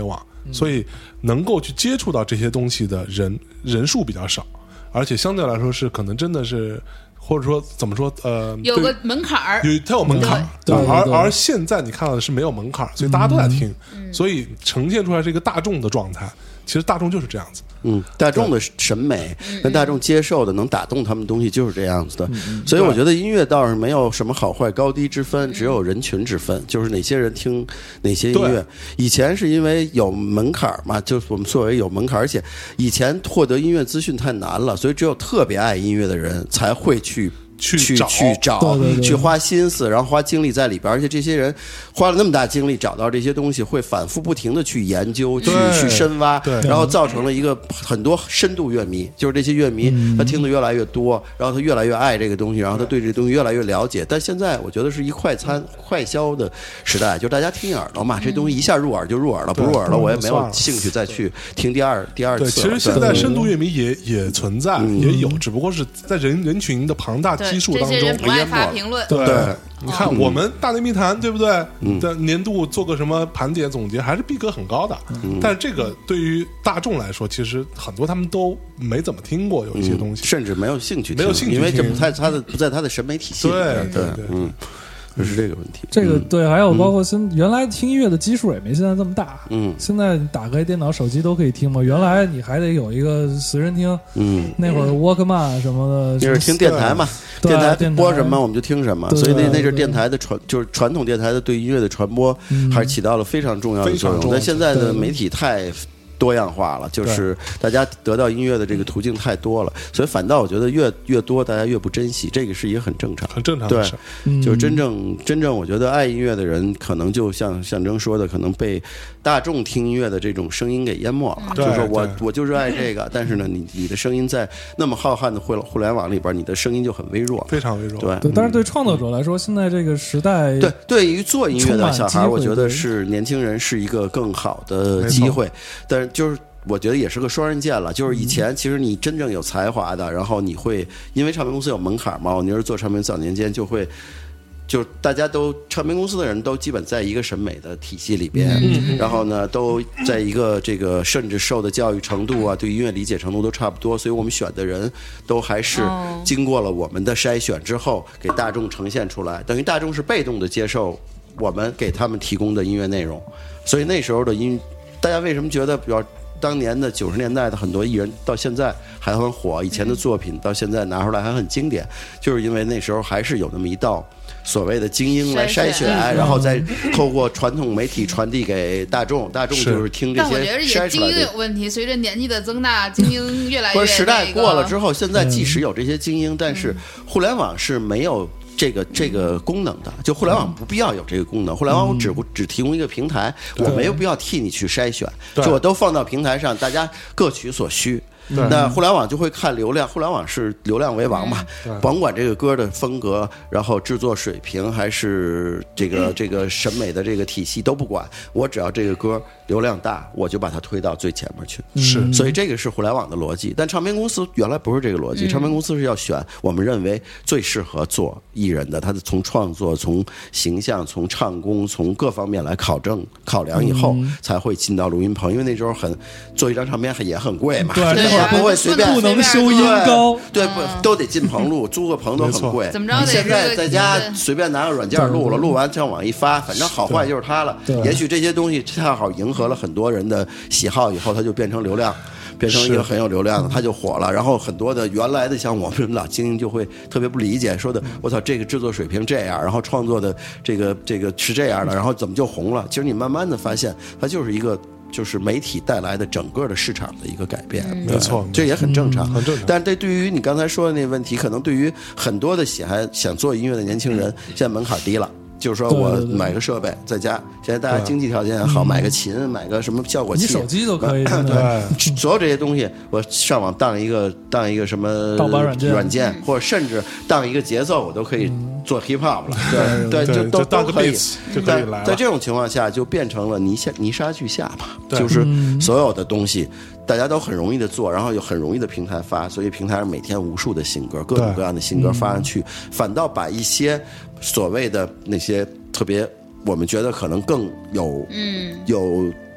所以能够去接触到这些东西的人数比较少，而且相对来说是可能真的是。或者说怎么说有个门槛儿， 它有门槛，而现在你看到的是没有门槛，所以大家都在听，所以呈现出来是一个大众的状态。其实大众就是这样子， 大众的审美跟大众接受的能打动他们的东西就是这样子的，所以我觉得音乐倒是没有什么好坏高低之分，只有人群之分，就是哪些人听哪些音乐。以前是因为有门槛嘛，就是我们作为有门槛，而且以前获得音乐资讯太难了，所以只有特别爱音乐的人才会去找去花心思，然后花精力在里边，而且这些人花了那么大精力找到这些东西，会反复不停的去研究去深挖，然后造成了一个很多深度乐迷，就是这些乐迷他听的越来越多，然后他越来越爱这个东西，然后他对这个东西越来越了解。但现在我觉得是一快消的时代，就大家听耳朵嘛，这东西一下入耳就入耳了，不入耳了我也没有兴趣再去听第二次。 其实现在深度乐迷也存在，也有，只不过是在人群的庞大基数当中， 这些人不爱发评论。 对，你看我们大内密谈，对不对？在年度做个什么盘点总结，还是逼格很高的。但是这个对于大众来说，其实很多他们都没怎么听过，有一些东西， 甚至没有兴趣听，因为这不在他的审美体系里。对，就是这个问题。 这个对，还有包括原来听音乐的基数也没现在这么大。现在你打开电脑、手机都可以听嘛。原来你还得有一个随身听。那会儿 Walkman 什么的， 就是听电台嘛，电台播什么我们就听什么。所以那是电台的就是传统电台的对音乐的传播，还是起到了非常重要的作用。但现在的媒体太多样化了，就是大家得到音乐的这个途径太多了，所以反倒我觉得越多大家越不珍惜，这个是一个很正常的事。 就是真正我觉得爱音乐的人，可能就像象征说的，可能被大众听音乐的这种声音给淹没了。就是说我就热爱这个，但是呢，你的声音在那么浩瀚的互联网里边，你的声音就很微弱， 非常微弱。 对，但是对创作者来说，现在这个时代， 对于做音乐的小孩，我觉得是年轻人是一个更好的机会，但是就是我觉得也是个双刃剑了。就是以前其实你真正有才华的，然后你会因为唱片公司有门槛嘛，你是做唱片早年间就大家都唱片公司的人都基本在一个审美的体系里边，然后呢都在一个这个甚至受的教育程度啊，对音乐理解程度都差不多，所以我们选的人都还是经过了我们的筛选之后给大众呈现出来，等于大众是被动的接受我们给他们提供的音乐内容。所以那时候的大家为什么觉得比较当年的90年代的很多艺人到现在还很火，以前的作品到现在拿出来还很经典，就是因为那时候还是有那么一道所谓的精英来筛选，然后再透过传统媒体传递给大众，大众就是听这些筛出来的。但我觉得也精英有问题，随着年纪的增大，精英越来越时代过了之后，现在即使有这些精英，但是互联网是没有这个功能的，就互联网不必要有这个功能，互联网我只提供一个平台，我没有必要替你去筛选，就我都放到平台上，大家各取所需。那互联网就会看流量，互联网是流量为王嘛，甭管这个歌的风格，然后制作水平还是这个审美的这个体系都不管，我只要这个歌流量大，我就把它推到最前面去。 是， 所以这个是互联网的逻辑。但唱片公司原来不是这个逻辑，唱片公司是要选我们认为最适合做艺人的，他的从创作、从形象、从唱功、从各方面来考量以后，才会进到录音棚。因为那时候做一张唱片也很贵嘛。不会随便， 不能收音高， 对，不都得进棚录，租个棚都很贵。 怎么着？你现在在家随便拿个软件录了，录完上网一发，反正好坏就是它了。也许这些东西恰好迎合了很多人的喜好，以后它就变成流量，变成一个很有流量的，它就火了。然后很多的原来的像我们老精英就会特别不理解，说的我操，这个制作水平这样，然后创作的这个是这样的，然后怎么就红了？其实你慢慢的发现，它就是一个。就是媒体带来的整个的市场的一个改变， 没错， 这也很正常， 很正常。 但对于你刚才说的那个问题，可能对于很多的想做音乐的年轻人，现在门槛低了。就是说我买个设备在家，现在大家经济条件好，买个琴，买个什么效果器， 你手机都可以。 对，所有这些东西，我上网当一个什么盗版软件，或者甚至当一个节奏，我都可以做 hip hop 了。对，就都可以。在这种情况下，就变成了泥沙俱下嘛，就是所有的东西。大家都很容易的做，然后有很容易的平台发，所以平台上每天无数的新歌，各种各样的新歌发上去，反倒把一些所谓的那些特别我们觉得可能更有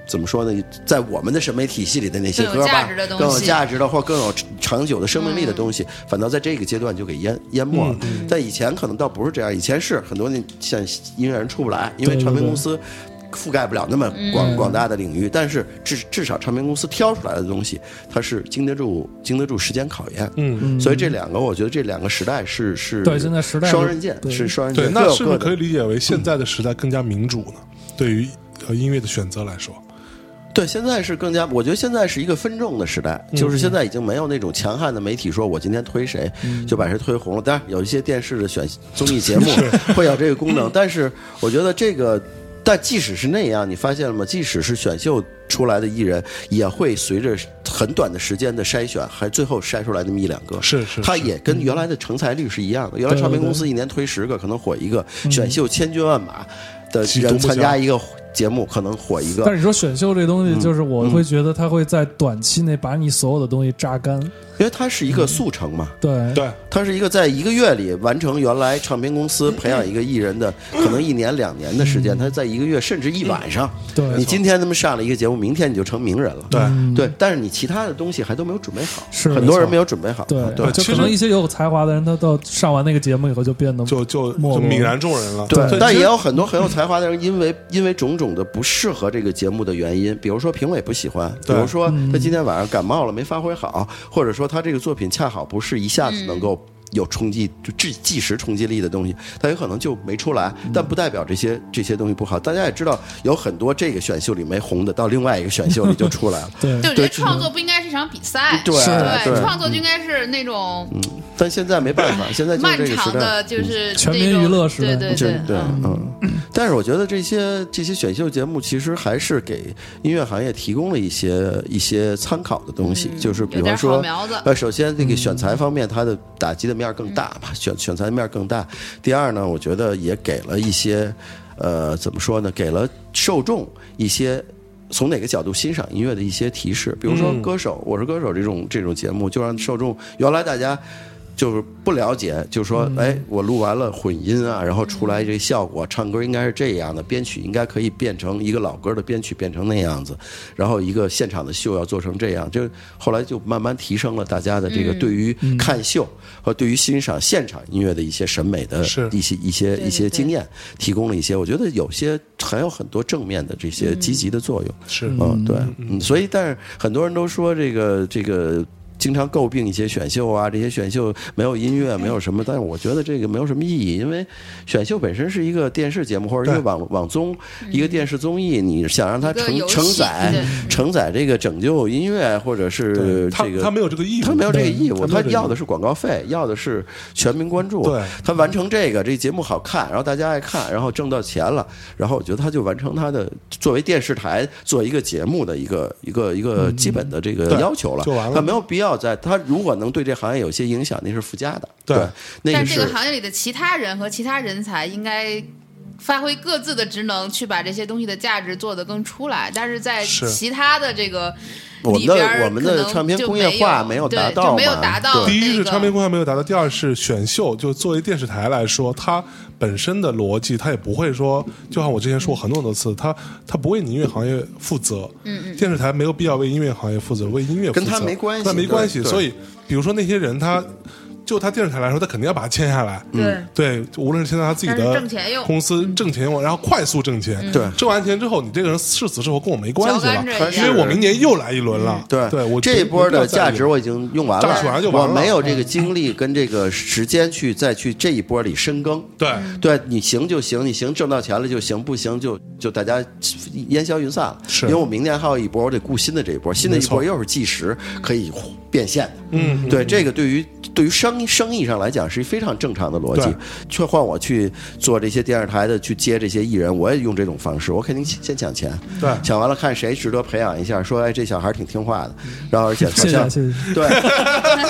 怎么说呢，在我们的审美体系里的那些歌吧，更有价值的或更有长久的生命力的东西，反倒在这个阶段就给淹没了。在以前可能倒不是这样，以前是很多像音乐人出不来，因为唱片公司覆盖不了那么广大的领域，但是至少唱片公司挑出来的东西，它是经得住时间考验。所以这两个，我觉得这两个时代是对现在时代双刃剑，是双刃剑。 对，那是不是可以理解为现在的时代更加民主呢？对于音乐的选择来说。 对，现在是更加，我觉得现在是一个分众的时代，就是现在已经没有那种强悍的媒体说我今天推谁就把谁推红了。当然有一些电视的综艺节目会有这个功能，但是我觉得这个，但即使是那样，你发现了吗？即使是选秀出来的艺人，也会随着很短的时间的筛选，还最后筛出来那么1-2个。 是， 它也跟原来的成才率是一样的。原来唱片公司一年推10个，可能火一个；选秀千军万马的人参加一个节目可能火一个。 但是你说选秀这东西，就是我会觉得它会在短期内把你所有的东西榨干， 因为它是一个速成嘛。 对， 它是一个在1个月里完成原来唱片公司培养一个艺人的可能1年2年的时间，它在1个月甚至1晚上。 对， 你今天他们上了一个节目，明天你就成名人了。对，但是你其他的东西还都没有准备好， 是很多人没有准备好。 对，就可能一些有才华的人，他到上完那个节目以后就变得就泯然众人了。 对，但也有很多很有才华的人，因为种种的不适合这个节目的原因，比如说评委不喜欢，比如说他今天晚上感冒了没发挥好，或者说他这个作品恰好不是一下子能够有冲击，就即时冲击力的东西，他有可能就没出来。但不代表这些东西不好。大家也知道，有很多这个选秀里没红的，到另外一个选秀里就出来了。 对，我觉得创作不应该是一场比赛， 对， 创作就应该是那种。 但现在没办法，现在就是这个时代， 漫长的就是全民娱乐时代。 对，但是我觉得这些选秀节目其实还是给音乐行业提供了一些参考的东西，就是比方说，首先这个选材方面，它的打击的面更大吧，选材的面更大。第二呢，我觉得也给了一些怎么说呢，给了受众一些从哪个角度欣赏音乐的一些提示。比如说歌手，我是歌手这种节目，就让受众原来大家就是不了解，就说我录完了混音啊，然后出来这效果，唱歌应该是这样的，编曲应该可以变成一个老歌的编曲变成那样子，然后一个现场的秀要做成这样，就后来就慢慢提升了大家的这个对于看秀和对于欣赏现场音乐的一些审美的一些经验，提供了一些，我觉得有些还有很多正面的这些积极的作用。 是， 对，所以但是很多人都说这个。经常诟病一些选秀啊，这些选秀没有音乐，没有什么，但是我觉得这个没有什么意义，因为选秀本身是一个电视节目或者一个网综，一个电视综艺，你想让它承载这个拯救音乐或者是这个， 它没有这个义务， 它没有这个义务，它要的是广告费，要的是全民关注，它完成这个节目好看，然后大家爱看，然后挣到钱了，然后我觉得它就完成它的作为电视台做一个节目的一个基本的这个要求了，它没有必要。他如果能对这行业有些影响，那是附加的。对， 但这个行业里的其他人和其他人才应该发挥各自的职能，去把这些东西的价值做得更出来。但是在其他的这个里边， 我们的唱片工业化没有达到， 没有达到。 第一是唱片工业化没有达到，第二是选秀，就作为电视台来说，它本身的逻辑，它也不会说，就像我之前说过很多次，它不为音乐行业负责。电视台没有必要为音乐行业负责，为音乐负责跟他没关系， 那没关系。所以，比如说那些人，就他电视台来说，他肯定要把它签下来。对，无论是签到他自己的公司挣钱用，然后快速挣钱。 对， 挣完钱之后，你这个人是死是活跟我没关系了，因为我明年又来一轮了。 对， 我这一波的价值我已经用完了， 我没有这个精力跟这个时间再去这一波里深耕。对，你行就行，你行挣到钱了就行，不行就大家烟消云散了。 是， 因为我明年还有一波，我得顾新的这一波，新的一波又是计时可以变现的。对，这个对于生意上来讲是非常正常的逻辑，却换我去做这些电视台的，去接这些艺人，我也用这种方式，我肯定先抢钱， 对， 抢完了看谁值得培养一下，说这小孩挺听话的，然后而且好像对，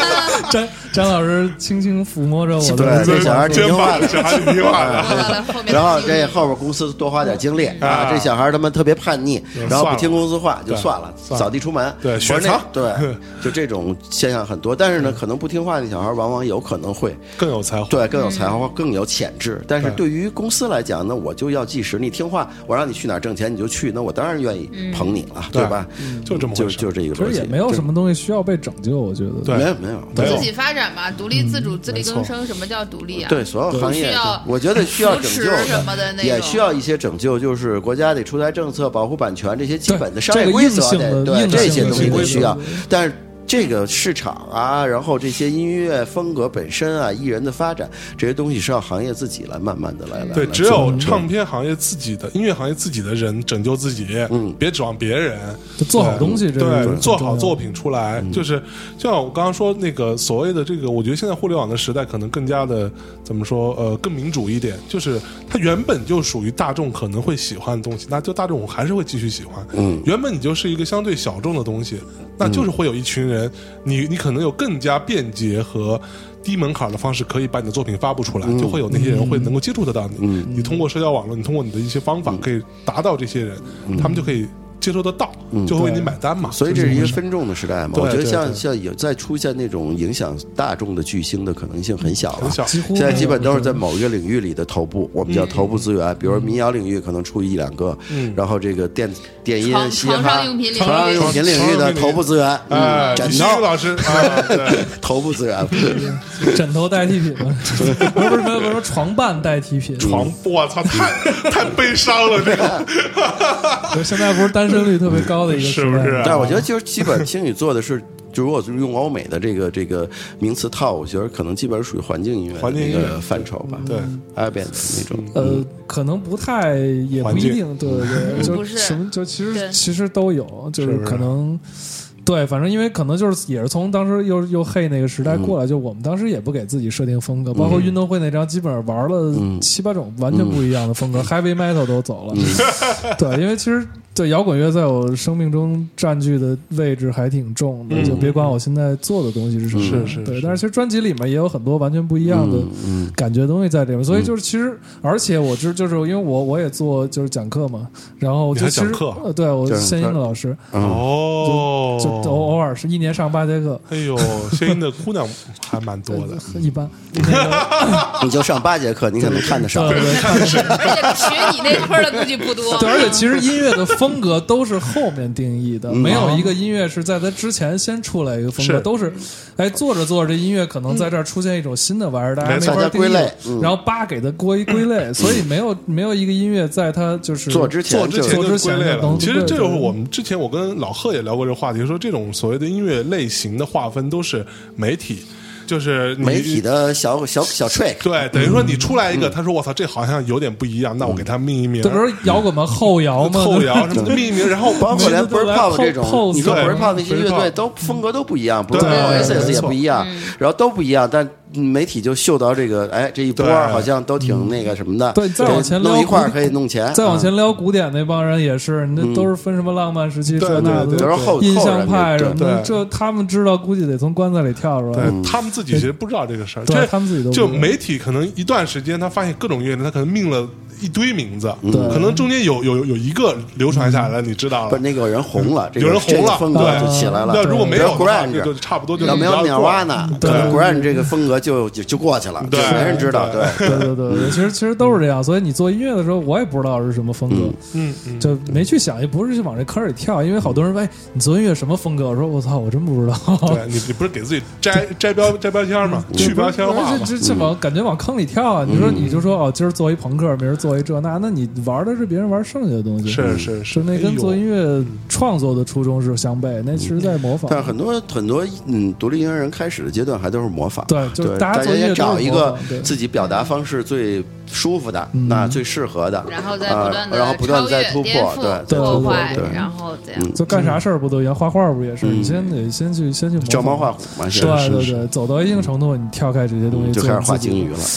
张老师轻轻抚摸着我的这小孩挺听话的， 小孩挺听话的。 然后这后边公司多花点精力啊，这小孩他们特别叛逆，然后不听公司话就算了，扫地出门， 对，雪藏， 对，就这种现象很多。但是呢，可能不听话的小孩往往有可能会更有才华， 对，更有才华，更有潜质。但是对于公司来讲，那我就要计时，你听话，我让你去哪儿挣钱你就去，那我当然愿意捧你了，对吧？ 就这么回事， 就这一个逻辑。 其实也没有什么东西需要被拯救，我觉得。 对，没有， 自己发展嘛，独立自主、自力更生。什么叫独立啊？ 对，所有行业，我觉得需要拯救什么的， 也需要一些拯救，就是国家得出台政策保护版权，这些基本的商业规则得对这些东西得需要，但是。这个市场啊，然后这些音乐风格本身啊，艺人的发展，这些东西是要行业自己来慢慢的来。 对，只有唱片行业自己的、音乐行业自己的人拯救自己，别指望别人， 做好东西， 对，做好作品出来，就是就像我刚刚说那个所谓的这个，我觉得现在互联网的时代可能更加的怎么说，更民主一点，就是它原本就属于大众可能会喜欢的东西，那就大众还是会继续喜欢。原本你就是一个相对小众的东西，那就是会有一群人。你可能有更加便捷和低门槛的方式可以把你的作品发布出来，就会有那些人会能够接触得到你。你通过社交网络，你通过你的一些方法可以达到这些人，他们就可以接受得到，就会为你买单嘛。 所以这是一个分众的时代嘛。我觉得像有再出现那种影响大众的巨星的可能性很小了，现在基本都是在某一个领域里的头部，我们叫头部资源。比如民谣领域可能出1-2个，然后这个电音、嘻哈、床上用品领域的头部资源，枕头老师头部资源， 枕头代替品吗？不是什么床伴代替品， 我操，太悲伤了这个。 现在不是单身率特别高的一个时代， 是不是？ 但是我觉得就是基本星宇做的是，就如果用欧美的这个名词套，我觉得可能基本属于环境音乐的那个范畴吧。 对 ，ambient 那种。 可能不太，也不一定。对，就什么就其实都有，就是可能。对，反正因为可能就是也是从当时又黑那个时代过来，就我们当时也不给自己设定风格，包括运动会那张基本上玩了7-8种完全不一样的风格，heavy metal 都走了。对，因为其实对摇滚乐在我生命中占据的位置还挺重的，就别管我现在做的东西是什么。 是。 对，但是其实专辑里面也有很多完全不一样的感觉的东西在里面，所以就是其实而且我就是因为我也做就是讲课嘛，然后就其实对我献音的老师就偶尔是1年上8节课。 哎呦，献音的姑娘还蛮多的， 一般。 你就上8节课，你可能看得少。 对， 而且学你那块的估计不多。 对，而且其实音乐的风格都是后面定义的，没有一个音乐是在它之前先出来一个风格，都是做着做着，这音乐可能在这儿出现一种新的玩意儿，大家没法定义，然后给它归类，所以没有一个音乐在它就是做之前就归类了。其实这就是我们之前我跟老贺也聊过这个话题，说这种所谓的音乐类型的划分都是媒体。就是媒体的小 trick， 对，等于说你出来一个，他说我操，这好像有点不一样，那我给他命一名。 这不是摇滚吗？后摇吗？ 后摇什么的命一名，然后包括连 Britpop 这种，你说 Britpop 那些乐队都风格都不一样，不是 Oasis 也不一样，然后都不一样，但媒体就嗅到这个，这一波好像都挺那个什么的。 对，再往前弄一块可以弄钱。 再往前聊古典那帮人也是，那都是分什么浪漫时期、这那的，印象派什么的，这他们知道，估计得从棺材里跳出来。 他们自己其实不知道这个事儿， 对他们自己都就媒体可能一段时间，他发现各种乐队，他可能命了一堆名字，可能中间有一个流传下来了，你知道了， 不是那个人红了， 有人红了， 风格就起来了。 那如果没有 grunge， 就差不多就没有Nirvana，可能 grunge 这个风格就过去了， 对， 没人知道。 对，其实都是这样。所以你做音乐的时候，我也不知道是什么风格，就没去想，也不是去往这坑里跳。因为好多人问你做音乐什么风格，我说我操，我真不知道。 对，你不是给自己摘标签吗？去标签化嘛， 这感觉往坑里跳啊！你说你就说今儿做一朋克，明儿做一这那你玩的是别人玩剩下的东西， 是那跟做音乐创作的初衷是相悖，那是在模仿。 但很多独立音乐人开始的阶段还都是模仿， 对，就大家做音乐找一个自己表达方式最舒服的，那最适合的， 然后再不断的再突破，对， 然后这样就干啥事儿不都一样？画画不也是？你先去照猫画虎嘛， 对，走到一定程度，你跳开这些东西就开始画鲸鱼了。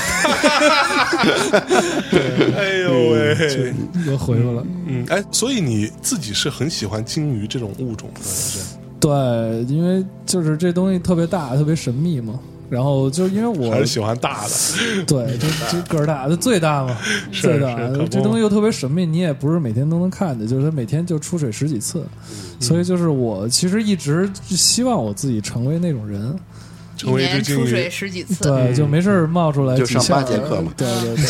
哎呦喂， 又回来了。 所以你自己是很喜欢鲸鱼这种物种的人？ 对，因为就是这东西特别大，特别神秘嘛。然后就是因为我还是喜欢大的， 对，就个儿大，就最大嘛，最大。这东西又特别神秘，你也不是每天都能看见，就是它每天就出水10几次，所以就是我其实一直希望我自己成为那种人。 一年出水10几次， 对，就没事冒出来就上8节课嘛， 对，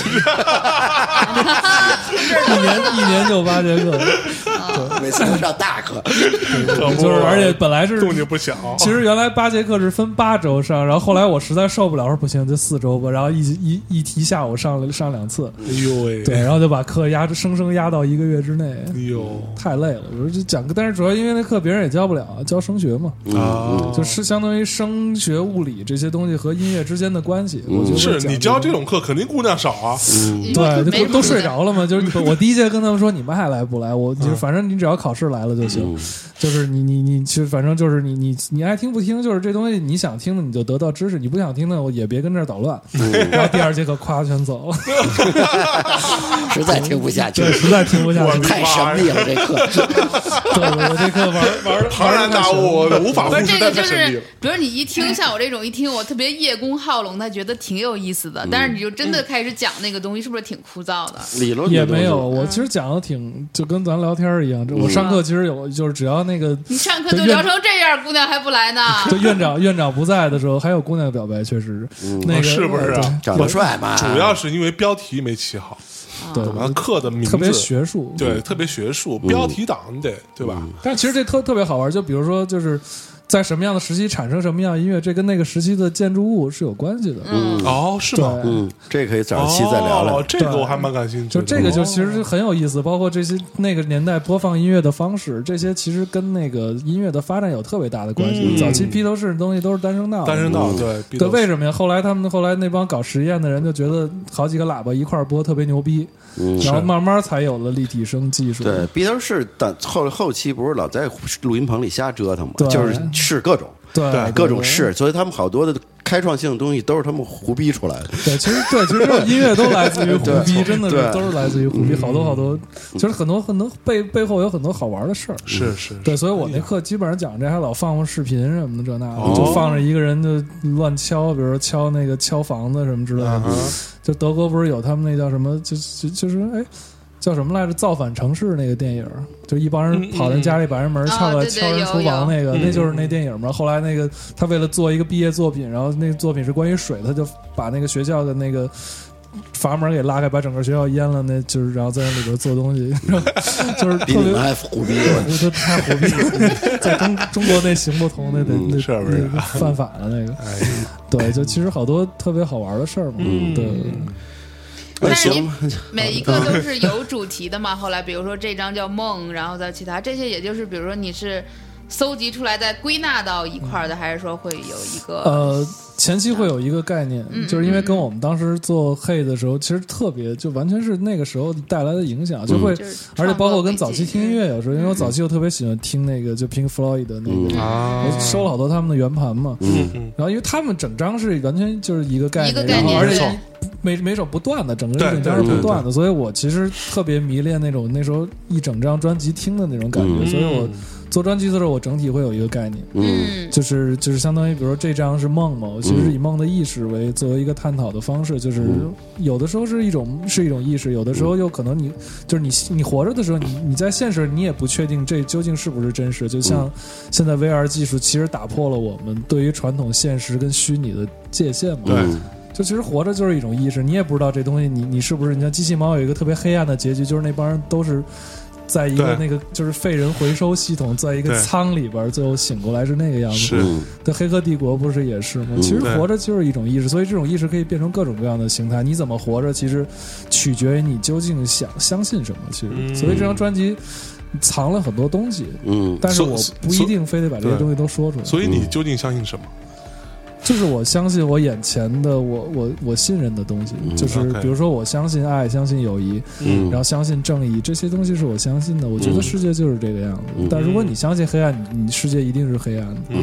一年就8节课， 对，每次都上大课， 就是而且本来是动静不小。 其实原来8节课是分8周上，然后后来我实在受不了，说不行就4周吧，然后一下午上2次， 哎呦喂， 对，然后就把课生生压到1个月之内， 哎呦， 太累了。我说就讲，但是主要因为那课别人也教不了，教声学嘛，就是相当于声学物理这些东西和音乐之间的关系。我觉得是你教这种课肯定姑娘少啊， 对，都睡着了嘛。就是我第一节跟他们说，你们爱来不来，我就反正你只要考试来了就行。就是你去，反正就是你爱听不听，就是这东西你想听的你就得到知识，你不想听的我也别跟这儿捣乱。然后第2节课夸全走了， 实在听不下去， 对，实在听不下去， 太神秘了这课。 对，我这课玩庞然大物，无法忽视， 这个就是，比如你一听像我这种一听我特别叶公好龙，他觉得挺有意思的，但是你就真的开始讲那个东西，是不是挺枯燥的？ 理论也没有，我其实讲的就跟咱聊天一样。我上课其实就是只要那个你上课都聊成这样，姑娘还不来呢。 就院长不在的时候，还有姑娘表白，确实那个是不是长得帅嘛？ 主要是因为标题没起好。 对， 课的名字特别学术， 对，特别学术，标题党得对吧？ 但其实这特别好玩，就比如说就是在什么样的时期产生什么样的音乐，这跟那个时期的建筑物是有关系的。 哦，是吗？ 这可以找一期再聊聊。 这个我还蛮感兴趣的。 就这个就其实很有意思，包括这些那个年代播放音乐的方式，这些其实跟那个音乐的发展有特别大的关系。早期披头士的东西都是单声道，对，为什么呀？后来那帮搞实验的人就觉得好几个喇叭一块播特别牛逼。然后慢慢才有了立体声技术。 对，披头士的后期不是老在录音棚里瞎折腾吗？就是试各种， 对各种试，所以他们好多的开创性的东西都是他们胡逼出来的。 对，其实音乐都来自于胡逼，真的是都是来自于胡逼，好多，其实很多背后有很多好玩的事儿。 是， 对，所以我那课基本上讲这，还老放视频什么的，这那的，就放着一个人就乱敲，比如说敲房子什么之类的。就德国不是有他们那叫什么，就是叫什么来着？造反城市那个电影，就一帮人跑人家里把人门撬过来敲人厨房那个，那就是那电影嘛。后来那个他为了做一个毕业作品，然后那个作品是关于水，他就把那个学校的那个阀门给拉开，把整个学校淹了，那就是然后在那里边做东西，就是特别还胡逼， 我太胡逼，在中国那行不通，那犯法的那个，对，就其实好多特别好玩的事儿嘛，对。 但是你每一个都是有主题的嘛？后来比如说这张叫梦，然后再其他这些，也就是比如说你是搜集出来再归纳到一块的，还是说会有一个前期会有一个概念，就是因为跟我们当时做黑的时候，其实特别就完全是那个时候带来的影响，就会，而且包括跟早期听音乐有时候，因为我早期又特别喜欢听那个就 Pink Floyd 的那个，我收了好多他们的圆盘嘛，然后因为他们整张是完全就是一个概念，然后而且每首不断的，整个一整张是不断的，所以我其实特别迷恋那种那时候一整张专辑听的那种感觉，所以我做专辑的时候，我整体会有一个概念，就是相当于，比如说这张是梦嘛，我其实是以梦的意识为作为一个探讨的方式，就是有的时候是一种意识，有的时候又可能你活着的时候，你在现实你也不确定这究竟是不是真实，就像现在 VR 技术其实打破了我们对于传统现实跟虚拟的界限嘛， 对。 就其实活着就是一种意识，你也不知道这东西你是不是。你像机器猫有一个特别黑暗的结局，就是那帮人都是在一个那个就是废人回收系统，在一个舱里边，最后醒过来是那个样子。 是对，黑客帝国不是也是吗？其实活着就是一种意识，所以这种意识可以变成各种各样的形态。你怎么活着，其实取决于你究竟相信什么。其实，所以这张专辑藏了很多东西，但是我不一定非得把这些东西都说出来。 所以你究竟相信什么？ 就是我相信我眼前的我信任的东西，就是比如说我相信爱，相信友谊，然后相信正义，这些东西是我相信的。我觉得世界就是这个样子。但如果你相信黑暗，你世界一定是黑暗的。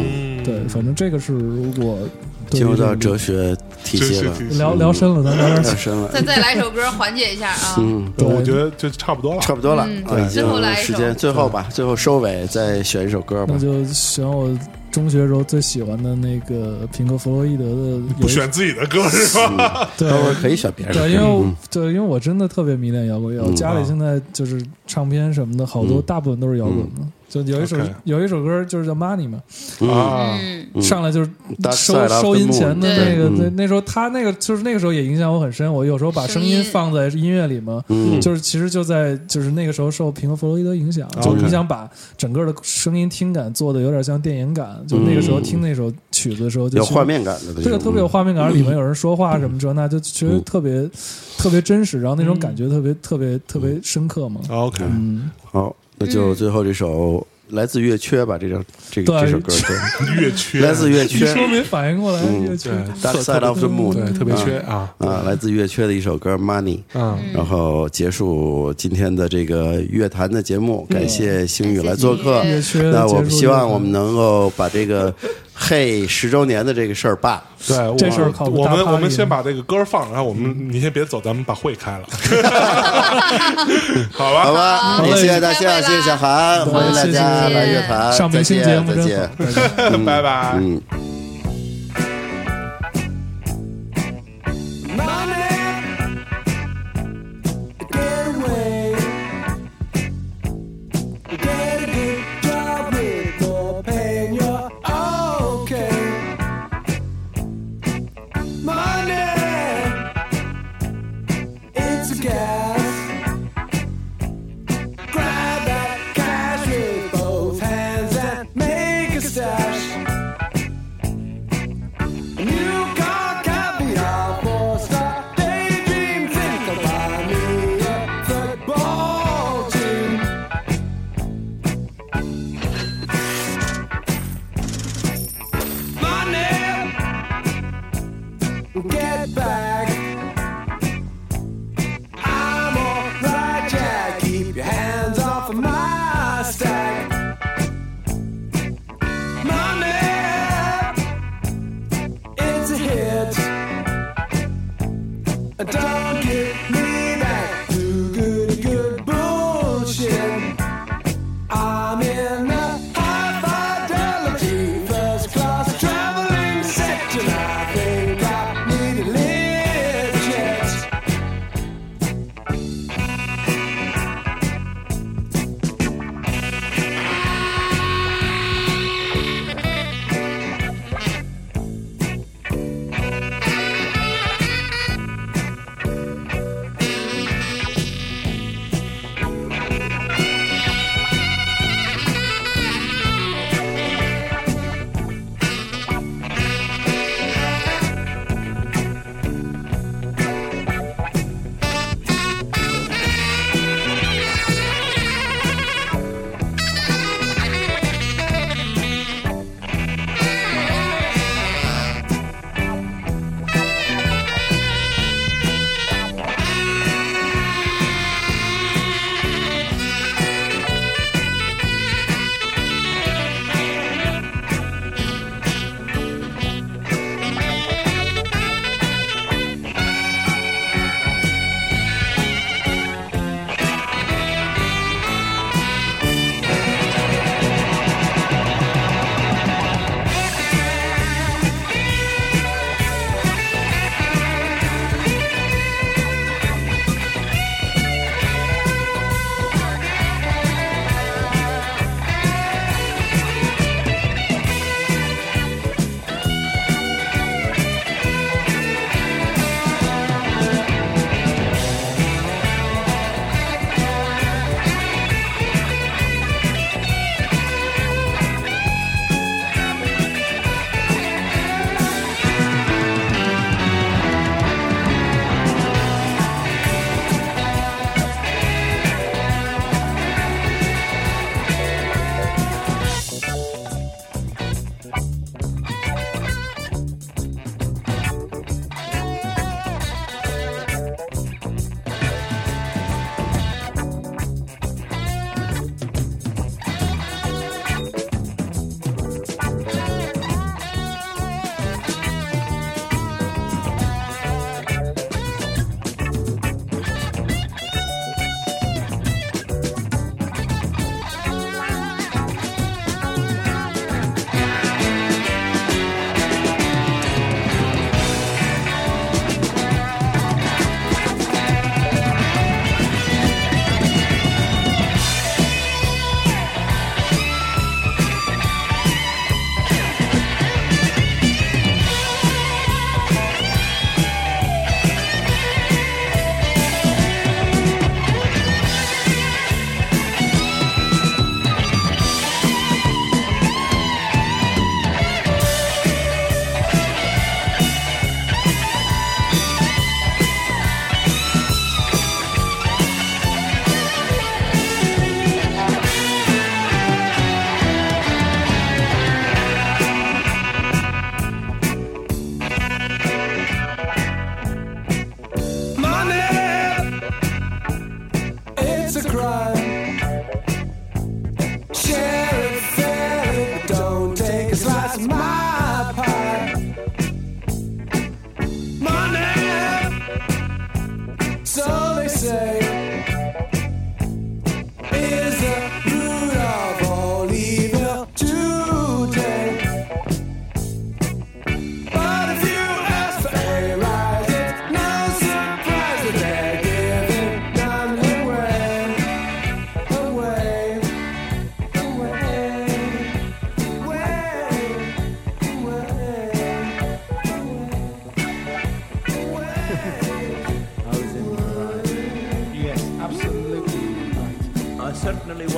对，反正这个是我进入到哲学体系了， 聊深了，咱聊点深了。 再来一首歌缓解一下啊。 对，我觉得就差不多了， 差不多了。 最后来一首， 时间最后吧，最后收尾再选一首歌吧。 那就选我中学时候最喜欢的那个平克·弗洛伊德的。 不选自己的歌是吧？ 对， 等会儿可以选别人。 对，因为我真的特别迷恋摇滚乐，家里现在就是唱片什么的，好多大部分都是摇滚的。就有一首歌就是叫 Money 嘛，上来就是收音钱的那个，那时候他那个就是那个时候也影响我很深。我有时候把声音放在音乐里嘛，就是其实就在就是那个时候受平克·弗洛伊德影响，就是你想把整个的声音听感做的有点像电影感，就那个时候听那首曲子的时候就有画面感的， 这个特别有画面感，里面有人说话什么这那，就觉得特别真实，然后那种感觉特别深刻嘛。 OK， 好。那就最后这首来自月缺吧，这首歌月缺来自月缺， 你说没反应过来，月缺 Dark Side of the Moon， 对，特别缺啊， 来自月缺的一首歌 Money， 然后结束今天的这个乐坛的节目，感谢星宇来做客。那我们希望我们能够把这个嘿10周年的这个事儿办。 对， 这事儿我们先把这个歌放，然后你先别走，咱们把会开了。好吧， 也谢谢大家，谢谢小韩，欢迎大家来乐坛， 上明星节目再见， 拜拜。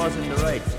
wasn't the right